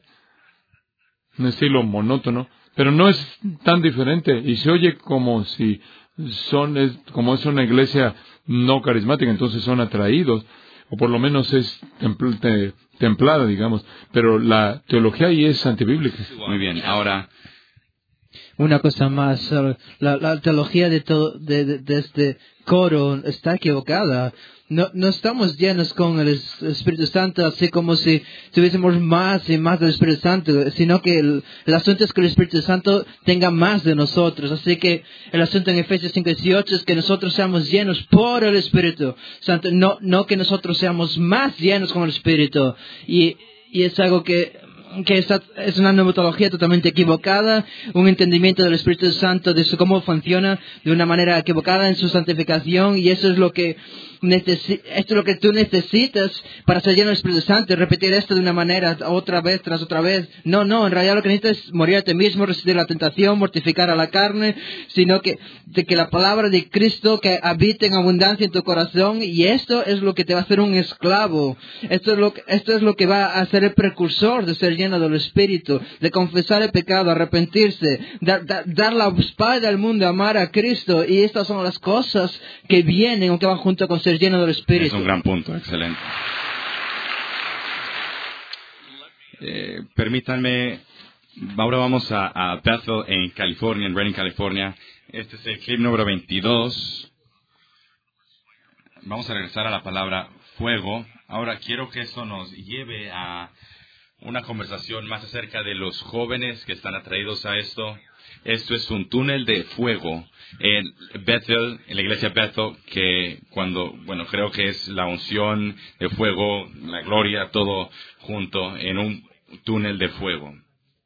un estilo monótono, pero no es tan diferente y se oye como si son, es, como es una iglesia no carismática, entonces son atraídos, o por lo menos es templ- te- templada, digamos, pero la teología ahí es antibíblica. Muy bien, ahora... Una cosa más, uh, la, la teología de, todo, de, de, de este coro está equivocada. No, no estamos llenos con el Espíritu Santo así como si tuviésemos más y más del Espíritu Santo, sino que el, el asunto es que el Espíritu Santo tenga más de nosotros. Así que el asunto en Efesios cinco dieciocho es que nosotros seamos llenos por el Espíritu Santo, no, no que nosotros seamos más llenos con el Espíritu. Y, y es algo que... que esta es una neumatología totalmente equivocada, un entendimiento del Espíritu Santo de su, cómo funciona de una manera equivocada en su santificación, y eso es lo que necesi- esto es lo que tú necesitas para ser lleno del Espíritu Santo. Repetir esto de una manera otra vez tras otra vez, no, no, en realidad lo que necesitas es morir a ti mismo, resistir la tentación, mortificar a la carne, sino que, de que la palabra de Cristo que habite en abundancia en tu corazón, y esto es lo que te va a hacer un esclavo. Esto es lo que, esto es lo que va a ser el precursor de ser lleno del Espíritu, de confesar el pecado, arrepentirse, dar, dar, dar la espalda al mundo, amar a Cristo. Y estas son las cosas que vienen o que van junto con ser lleno del Espíritu. Es un gran punto, excelente. Eh, permítanme, ahora vamos a, a Bethel en California, en Redding, California. Este es el clip número veintidós. Vamos a regresar a la palabra fuego. Ahora quiero que esto nos lleve a una conversación más acerca de los jóvenes que están atraídos a esto. Esto es un túnel de fuego en Bethel, en la iglesia Bethel, que cuando, bueno, creo que es la unción de fuego, la gloria, todo junto en un túnel de fuego.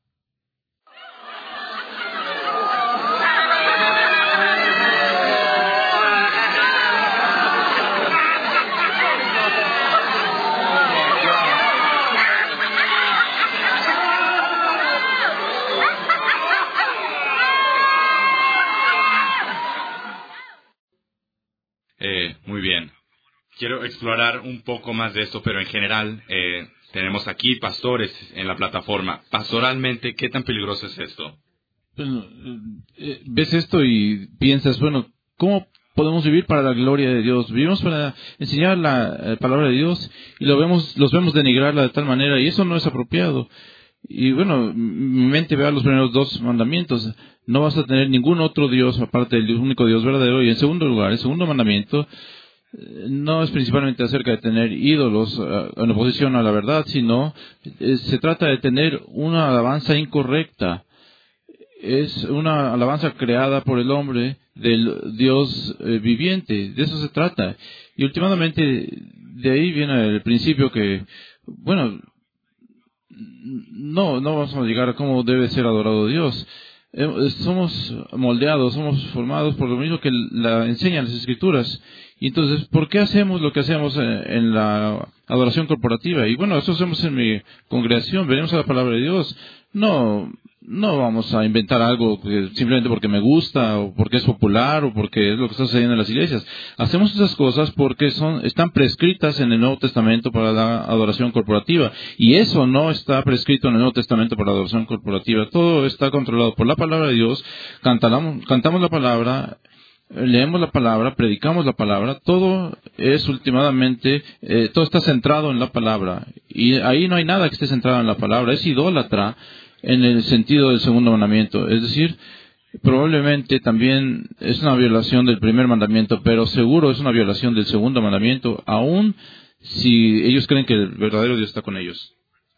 Eh, muy bien. Quiero explorar un poco más de esto, pero en general eh, tenemos aquí pastores en la plataforma. Pastoralmente, ¿qué tan peligroso es esto? Bueno, eh, ves esto y piensas, bueno, ¿cómo podemos vivir para la gloria de Dios. Vivimos para enseñar la eh, palabra de Dios y lo vemos, los vemos denigrarla de tal manera, y eso no es apropiado. Y bueno, mi mente vea los primeros dos mandamientos. No vas a tener ningún otro Dios aparte del único Dios verdadero. Y en segundo lugar, el segundo mandamiento eh, no es principalmente acerca de tener ídolos uh, en oposición a la verdad, sino eh, se trata de tener una alabanza incorrecta. Es una alabanza creada por el hombre del Dios eh, viviente. De eso se trata. Y últimamente de ahí viene el principio que, bueno, no, no vamos a llegar a cómo debe ser adorado Dios. Eh, somos moldeados, somos formados por lo mismo que la enseñan las Escrituras. Y entonces, ¿por qué hacemos lo que hacemos en, en la adoración corporativa? Y bueno, eso hacemos en mi congregación. Venimos a la palabra de Dios. No, no vamos a inventar algo que simplemente porque me gusta o porque es popular o porque es lo que está sucediendo en las iglesias. Hacemos esas cosas porque son están prescritas en el Nuevo Testamento para la adoración corporativa, y eso no está prescrito en el Nuevo Testamento para la adoración corporativa. Todo está controlado por la palabra de Dios. Cantamos, cantamos la palabra, leemos la palabra, predicamos la palabra. Todo es últimamente, eh, todo está centrado en la palabra, y ahí no hay nada que esté centrado en la palabra. Es idólatra en el sentido del segundo mandamiento. Es decir, probablemente también es una violación del primer mandamiento, pero seguro es una violación del segundo mandamiento, aun si ellos creen que el verdadero Dios está con ellos.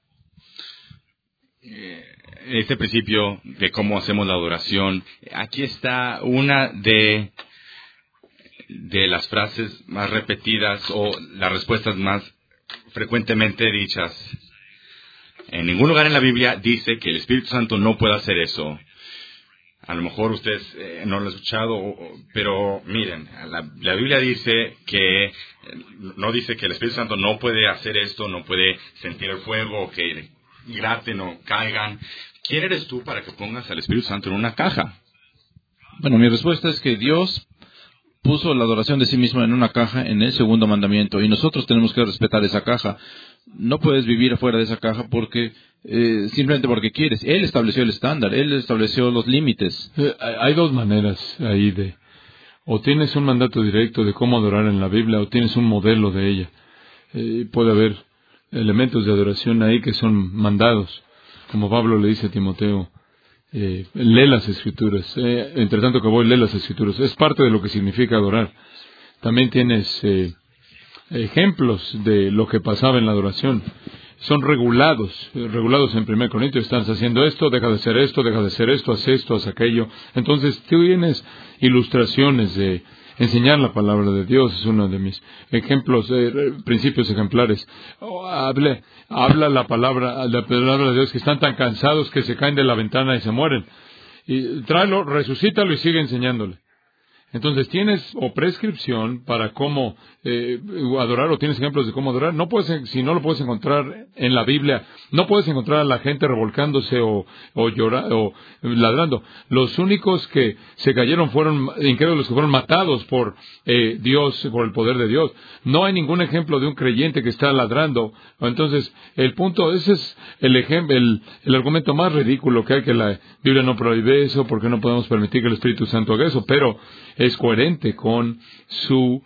Este principio de cómo hacemos la adoración, aquí está una de, de las frases más repetidas o las respuestas más frecuentemente dichas. En ningún lugar en la Biblia dice que el Espíritu Santo no puede hacer eso. A lo mejor ustedes eh, no lo han escuchado, pero miren, la, la Biblia dice que, no dice que el Espíritu Santo no puede hacer esto, no puede sentir el fuego, o que graten o caigan. ¿Quién eres tú para que pongas al Espíritu Santo en una caja? Bueno, mi respuesta es que Dios puso la adoración de sí mismo en una caja en el segundo mandamiento, y nosotros tenemos que respetar esa caja. No puedes vivir afuera de esa caja porque eh, simplemente porque quieres. Él estableció el estándar, Él estableció los límites. Eh, hay dos maneras ahí de... O tienes un mandato directo de cómo adorar en la Biblia, o tienes un modelo de ella. Eh, puede haber elementos de adoración ahí que son mandados. Como Pablo le dice a Timoteo, eh, lee las Escrituras. Eh, entre tanto que voy, lee las Escrituras. Es parte de lo que significa adorar. También tienes... Eh, ejemplos de lo que pasaba en la adoración. Son regulados, regulados en primer Corintios. Estás haciendo esto, deja de hacer esto, deja de hacer esto, haz esto, haz aquello. Entonces tú tienes ilustraciones de enseñar la palabra de Dios. Es uno de mis ejemplos, eh, principios ejemplares. Oh, hable, habla la palabra, la palabra de Dios, que están tan cansados que se caen de la ventana y se mueren. Y tráelo, resucítalo y sigue enseñándole. Entonces tienes o prescripción para cómo eh, adorar, o tienes ejemplos de cómo adorar. No puedes, si no lo puedes encontrar en la Biblia, no puedes encontrar a la gente revolcándose o, o llorando o ladrando. Los únicos que se cayeron fueron incrédulos, que fueron matados por eh, Dios, por el poder de Dios. No hay ningún ejemplo de un creyente que está ladrando. Entonces el punto, ese es el ejemplo, el, el argumento más ridículo que hay, que la Biblia no prohíbe eso, porque no podemos permitir que el Espíritu Santo haga eso, pero es coherente con su,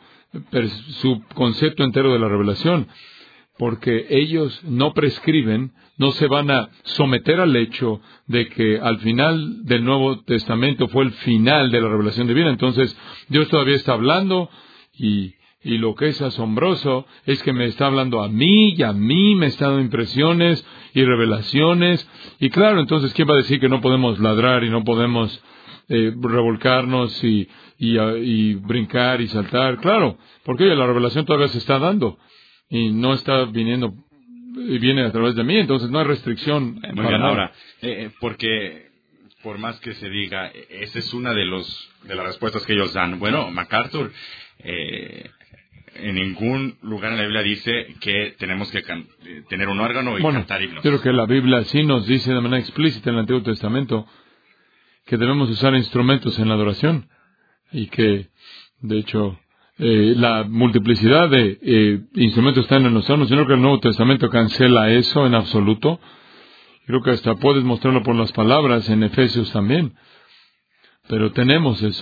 su concepto entero de la revelación, porque ellos no prescriben, no se van a someter al hecho de que al final del Nuevo Testamento fue el final de la revelación divina. Entonces Dios todavía está hablando, y, y lo que es asombroso es que me está hablando a mí, y a mí me está dando impresiones y revelaciones. Y claro, entonces ¿quién va a decir que no podemos ladrar y no podemos eh, revolcarnos y Y, y brincar y saltar? Claro, porque oye, la revelación todavía se está dando y no está viniendo, y viene a través de mí, entonces no hay restricción. Muy bien, ahora, eh, porque por más que se diga, esa es una de los de las respuestas que ellos dan. Bueno, MacArthur, eh, en ningún lugar en la Biblia dice que tenemos que can- tener un órgano y bueno, cantar himnos. Creo que la Biblia sí nos dice de manera explícita en el Antiguo Testamento que debemos usar instrumentos en la adoración. Y que, de hecho, eh, la multiplicidad de eh, instrumentos está en los salmos. Yo creo que el Nuevo Testamento cancela eso en absoluto. Creo que hasta puedes mostrarlo por las palabras en Efesios también. Pero tenemos eso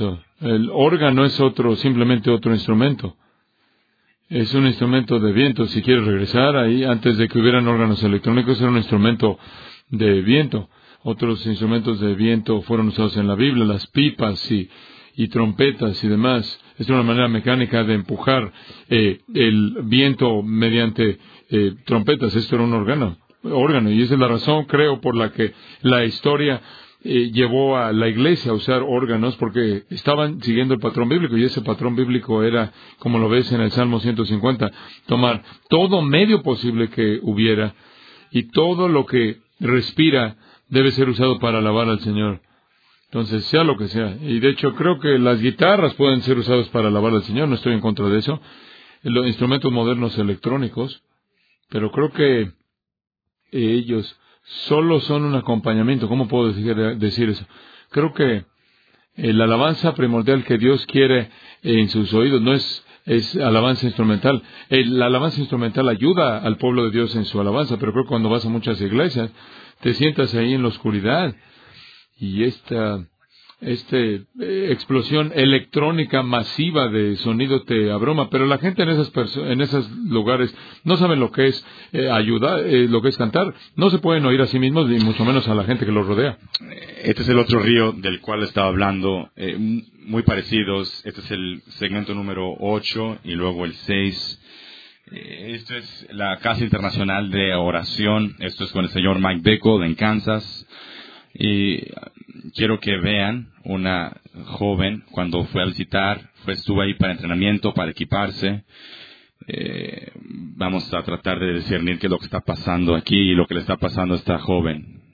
El órgano es otro, simplemente otro instrumento. Es un instrumento de viento. Si quieres regresar ahí, antes de que hubieran órganos electrónicos, era un instrumento de viento. Otros instrumentos de viento fueron usados en la Biblia, las pipas y, y trompetas y demás. Es una manera mecánica de empujar eh, el viento mediante eh, trompetas. Esto era un órgano, órgano. Y esa es la razón, creo, por la que la historia eh, llevó a la iglesia a usar órganos, porque estaban siguiendo el patrón bíblico. Y ese patrón bíblico era, como lo ves en el Salmo ciento cincuenta, tomar todo medio posible que hubiera y todo lo que respira debe ser usado para alabar al Señor. Entonces, sea lo que sea. Y de hecho, creo que las guitarras pueden ser usadas para alabar al Señor. No estoy en contra de eso. Los instrumentos modernos electrónicos. Pero creo que ellos solo son un acompañamiento. ¿Cómo puedo decir eso? Creo que la alabanza primordial que Dios quiere en sus oídos no es, es alabanza instrumental. La alabanza instrumental ayuda al pueblo de Dios en su alabanza, pero creo que cuando vas a muchas iglesias, te sientas ahí en la oscuridad y esta, esta eh, explosión electrónica masiva de sonido te abruma. Pero la gente en esas perso- en esos lugares no saben lo que es eh, ayudar, eh, lo que es cantar. No se pueden oír a sí mismos, ni mucho menos a la gente que los rodea. Este es el otro río del cual estaba hablando, eh, muy parecidos. Este es el segmento número ocho y luego el seis. Esto es la Casa Internacional de Oración. Esto es con el señor Mike Bickle en Kansas. Y quiero que vean una joven cuando fue a visitar, fue, estuvo ahí para entrenamiento, para equiparse. Eh, vamos a tratar de discernir qué es lo que está pasando aquí y lo que le está pasando a esta joven.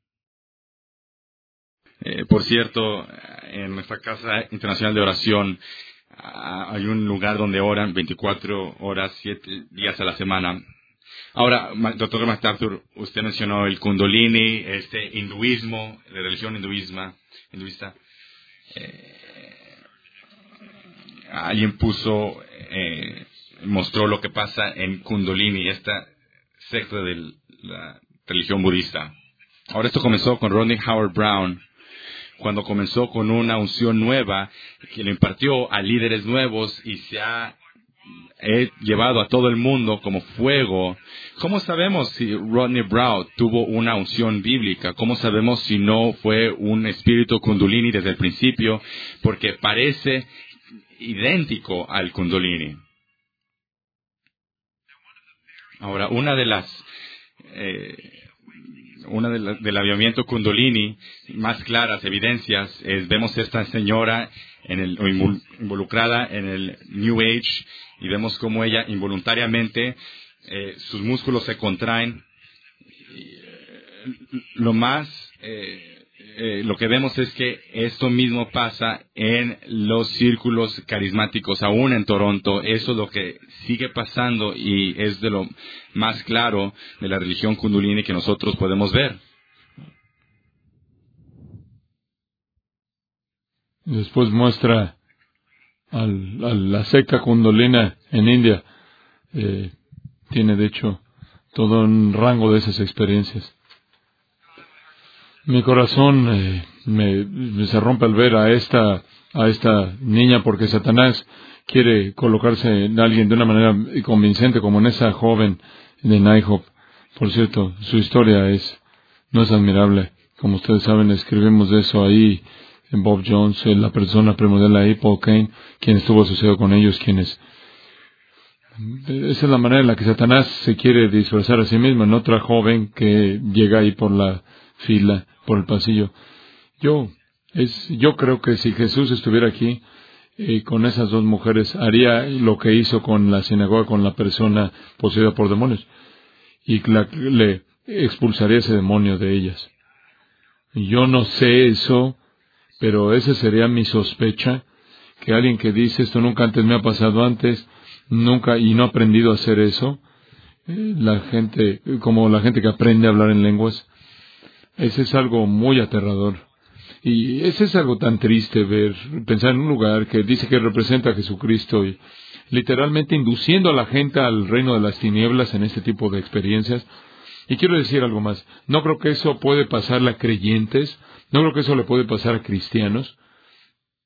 Eh, por cierto, en nuestra Casa Internacional de Oración hay un lugar donde oran veinticuatro horas, siete días a la semana. Ahora, doctor MacArthur, usted mencionó el Kundalini, este hinduismo, la religión hinduisma, hinduista. Eh, alguien puso, eh, mostró lo que pasa en Kundalini, esta secta de la religión budista. Ahora, esto comenzó con Rodney Howard Brown, cuando comenzó con una unción nueva que le impartió a líderes nuevos y se ha eh, llevado a todo el mundo como fuego. ¿Cómo sabemos si Rodney Brown tuvo una unción bíblica? ¿Cómo sabemos si no fue un espíritu Kundalini desde el principio? Porque parece idéntico al Kundalini. Ahora, una de las... Eh, Una de la, del avivamiento Kundalini más claras evidencias es, vemos esta señora en el, involucrada en el New Age y vemos cómo ella involuntariamente eh, sus músculos se contraen. Y, eh, lo más eh, eh, lo que vemos es que esto mismo pasa en los círculos carismáticos, aún en Toronto. Eso es lo que sigue pasando y es de lo más claro de la religión Kundalini que nosotros podemos ver. Después muestra al, a la secta Kundalini en India. Eh, tiene, de hecho, todo un rango de esas experiencias. Mi corazón eh, me, me se rompe al ver a esta a esta niña, porque Satanás quiere colocarse en alguien de una manera convincente, como en esa joven de Nighthawk. Por cierto, su historia es no es admirable. Como ustedes saben, escribimos de eso ahí en Bob Jones, la persona primordial ahí, Paul Kane, quien estuvo asociado con ellos, quienes... Esa es la manera en la que Satanás se quiere disfrazar a sí mismo, en otra joven que llega ahí por la fila, por el pasillo. Yo es yo creo que si Jesús estuviera aquí eh, con esas dos mujeres, haría lo que hizo con la sinagoga, con la persona poseída por demonios, y la, le expulsaría ese demonio de ellas. Yo no sé eso, pero esa sería mi sospecha, que alguien que dice esto nunca antes me ha pasado antes, nunca, y no ha aprendido a hacer eso, eh, la gente, como la gente que aprende a hablar en lenguas, ese es algo muy aterrador. Y ese es algo tan triste ver, pensar en un lugar que dice que representa a Jesucristo y literalmente induciendo a la gente al reino de las tinieblas en este tipo de experiencias. Y quiero decir algo más, no creo que eso puede pasarle a creyentes, no creo que eso le puede pasar a cristianos,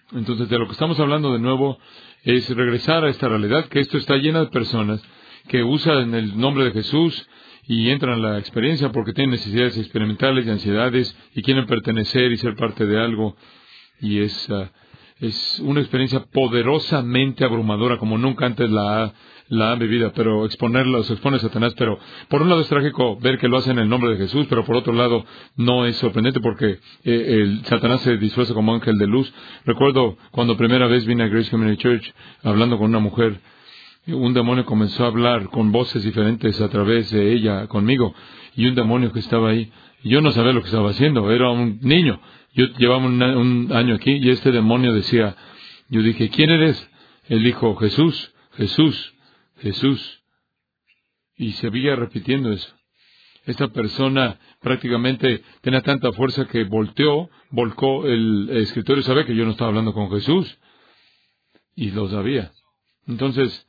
Entonces, de lo que estamos hablando de nuevo es regresar a esta realidad, que esto está lleno de personas que usan el nombre de Jesús y entran a la experiencia porque tienen necesidades experimentales y ansiedades y quieren pertenecer y ser parte de algo. Y es, uh, es una experiencia poderosamente abrumadora como nunca antes la ha, la han vivido, pero exponerla, se expone a Satanás. Pero por un lado es trágico ver que lo hacen en el nombre de Jesús, pero por otro lado no es sorprendente porque eh, el Satanás se disfraza como ángel de luz. Recuerdo cuando primera vez vine a Grace Community Church hablando con una mujer, un demonio comenzó a hablar con voces diferentes a través de ella conmigo, y un demonio que estaba ahí, yo no sabía lo que estaba haciendo, era un niño. Yo llevaba un, un año aquí y este demonio decía, yo dije, ¿quién eres? Él dijo, Jesús, Jesús, Jesús. Y se veía repitiendo eso. Esta persona prácticamente tenía tanta fuerza que volteó, volcó el escritorio y sabía que yo no estaba hablando con Jesús. Y lo sabía. Entonces,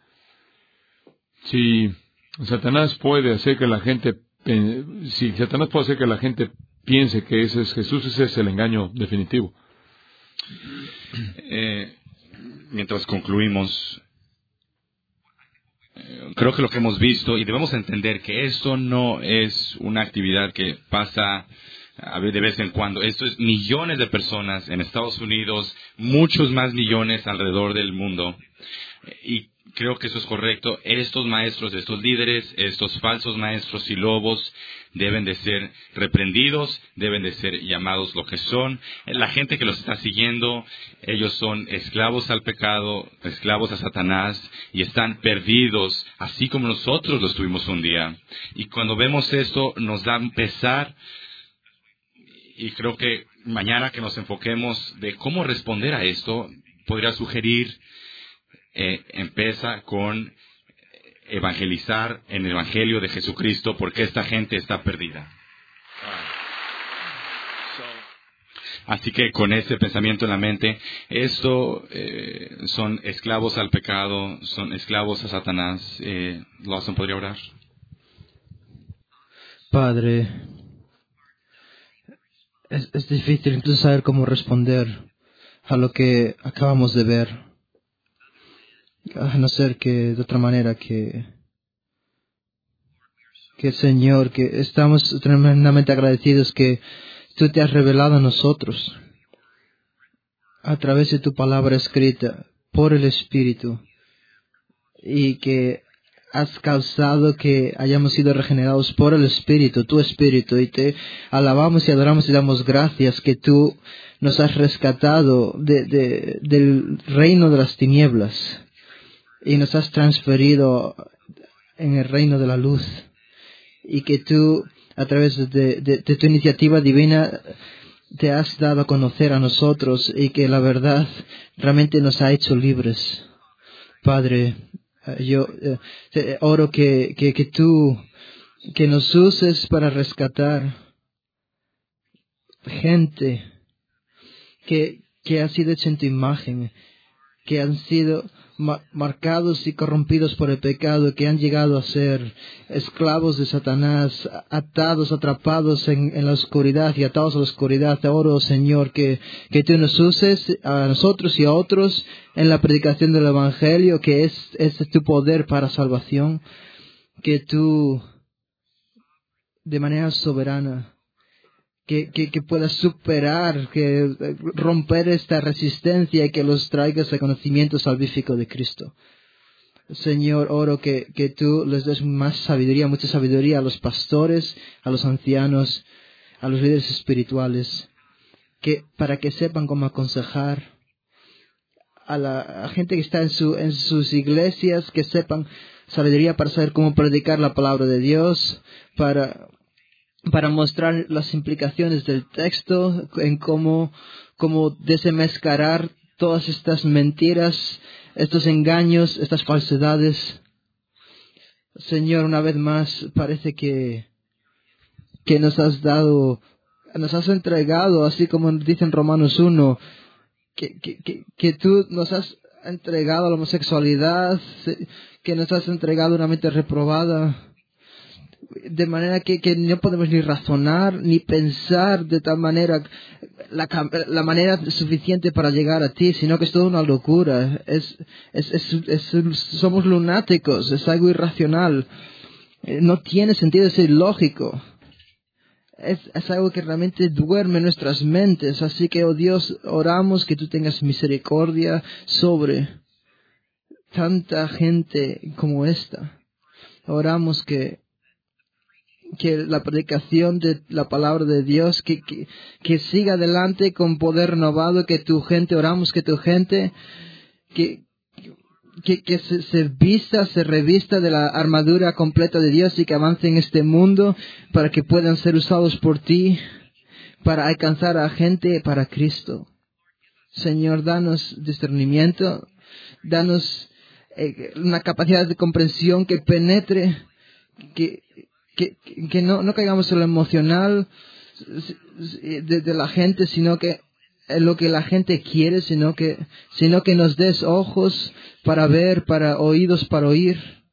si Satanás puede hacer que la gente, si Satanás puede hacer que la gente piense que ese es Jesús, ese es el engaño definitivo. Eh, mientras concluimos, eh, creo que lo que hemos visto, y debemos entender que esto no es una actividad que pasa a ver de vez en cuando. Esto es millones de personas en Estados Unidos, muchos más millones alrededor del mundo. Y creo que eso es correcto. Estos maestros, estos líderes, estos falsos maestros y lobos deben de ser reprendidos, deben de ser llamados lo que son. La gente que los está siguiendo, ellos son esclavos al pecado, esclavos a Satanás, y están perdidos, así como nosotros lo estuvimos un día. Y cuando vemos esto, nos da pesar, y creo que mañana que nos enfoquemos de cómo responder a esto, podría sugerir, eh, empieza con evangelizar en el Evangelio de Jesucristo, porque esta gente está perdida. Así que con ese pensamiento en la mente, esto eh, son esclavos al pecado, son esclavos a Satanás. Eh, Lawson, ¿podría orar? Padre, es, es difícil incluso saber cómo responder a lo que acabamos de ver. A no ser que de otra manera que, que Señor, que estamos tremendamente agradecidos que Tú te has revelado a nosotros a través de Tu palabra escrita por el Espíritu, y que has causado que hayamos sido regenerados por el Espíritu, Tu Espíritu, y te alabamos y adoramos y damos gracias que Tú nos has rescatado de, de, del reino de las tinieblas y nos has transferido en el reino de la luz, y que Tú, a través de, de, de Tu iniciativa divina, te has dado a conocer a nosotros, y que la verdad realmente nos ha hecho libres. Padre, yo eh, te oro que, que, que Tú, que nos uses para rescatar gente que, que ha sido hecha en Tu imagen, que han sido marcados y corrompidos por el pecado, que han llegado a ser esclavos de Satanás, atados, atrapados en, en la oscuridad y atados a la oscuridad. Te oro, Señor, que, que Tú nos uses a nosotros y a otros en la predicación del Evangelio, que es, es Tu poder para salvación, que Tú, de manera soberana, Que, que, que puedas superar, que romper esta resistencia, y que los traigas al conocimiento salvífico de Cristo. Señor, oro que, que Tú les des más sabiduría, mucha sabiduría a los pastores, a los ancianos, a los líderes espirituales, que para que sepan cómo aconsejar a la a gente que está en, su, en sus iglesias, que sepan sabiduría para saber cómo predicar la palabra de Dios, para... para mostrar las implicaciones del texto, en cómo, cómo desenmascarar todas estas mentiras, estos engaños, estas falsedades. Señor, una vez más, parece que, que nos has dado, nos has entregado, así como dice en Romanos uno, que, que, que, que Tú nos has entregado a la homosexualidad, que nos has entregado una mente reprobada. de manera que, que no podemos ni razonar ni pensar de tal manera la, la manera suficiente para llegar a ti, sino que es toda una locura. Es, es, es, es, somos lunáticos, es algo irracional. No tiene sentido, es ilógico. Es, es algo que realmente duerme en nuestras mentes. Así que, oh Dios, oramos que tú tengas misericordia sobre tanta gente como esta. Oramos que, que la predicación de la palabra de Dios, que, que, que siga adelante con poder renovado, que tu gente, oramos que tu gente, que, que, que se, se vista, se revista de la armadura completa de Dios y que avance en este mundo para que puedan ser usados por ti, para alcanzar a gente para Cristo. Señor, danos discernimiento, danos Eh, una capacidad de comprensión que penetre, que, que, que no, no caigamos en lo emocional de, de la gente, sino que en lo que la gente quiere, sino que, sino que nos des ojos para ver, para oídos para oír.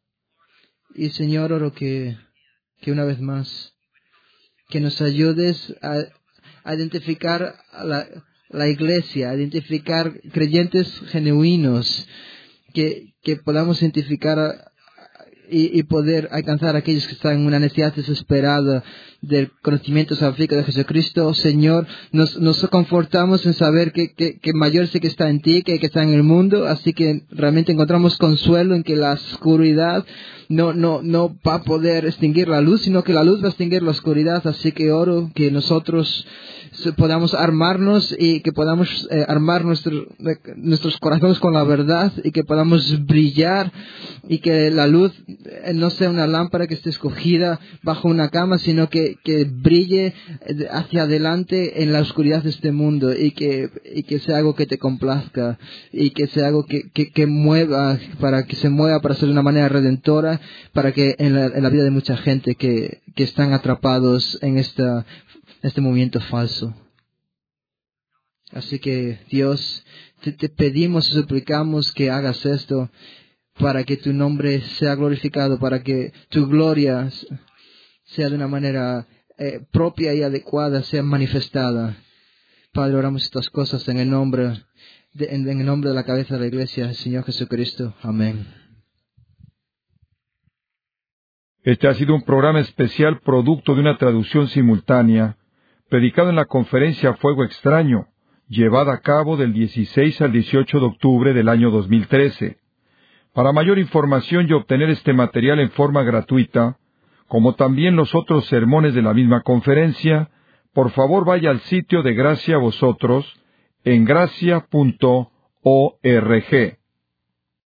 Y Señor, oro que, que una vez más, que nos ayudes a, a identificar a la, la iglesia, a identificar creyentes genuinos, que, que podamos identificar a, y, y poder alcanzar a aquellos que están en una necesidad desesperada del conocimiento salvífico de Jesucristo. Señor, nos, nos confortamos en saber que, que, que mayor es el que está en ti que el que está en el mundo, así que realmente encontramos consuelo en que la oscuridad no, no, no va a poder extinguir la luz, sino que la luz va a extinguir la oscuridad. Así que oro que nosotros podamos armarnos y que podamos eh, armar nuestro, nuestros corazones con la verdad y que podamos brillar y que la luz eh, no sea una lámpara que esté escogida bajo una cama, sino que, que brille hacia adelante en la oscuridad de este mundo y que, y que sea algo que te complazca y que sea algo que, que, que mueva, para que se mueva para ser de una manera redentora, para que en la, en la vida de mucha gente que, que están atrapados en esta este movimiento falso. Así que Dios, te, te pedimos y suplicamos que hagas esto para que tu nombre sea glorificado, para que tu gloria sea de una manera eh, propia y adecuada, sea manifestada. Padre, oramos estas cosas en el nombre de, en, en el nombre de la cabeza de la iglesia, el Señor Jesucristo. Amén. Este ha sido un programa especial producto de una traducción simultánea, predicado en la conferencia Fuego Extraño, llevada a cabo del dieciséis al dieciocho de octubre del año dos mil trece. Para mayor información y obtener este material en forma gratuita, como también los otros sermones de la misma conferencia, por favor vaya al sitio de Gracia a Vosotros en gracia punto org.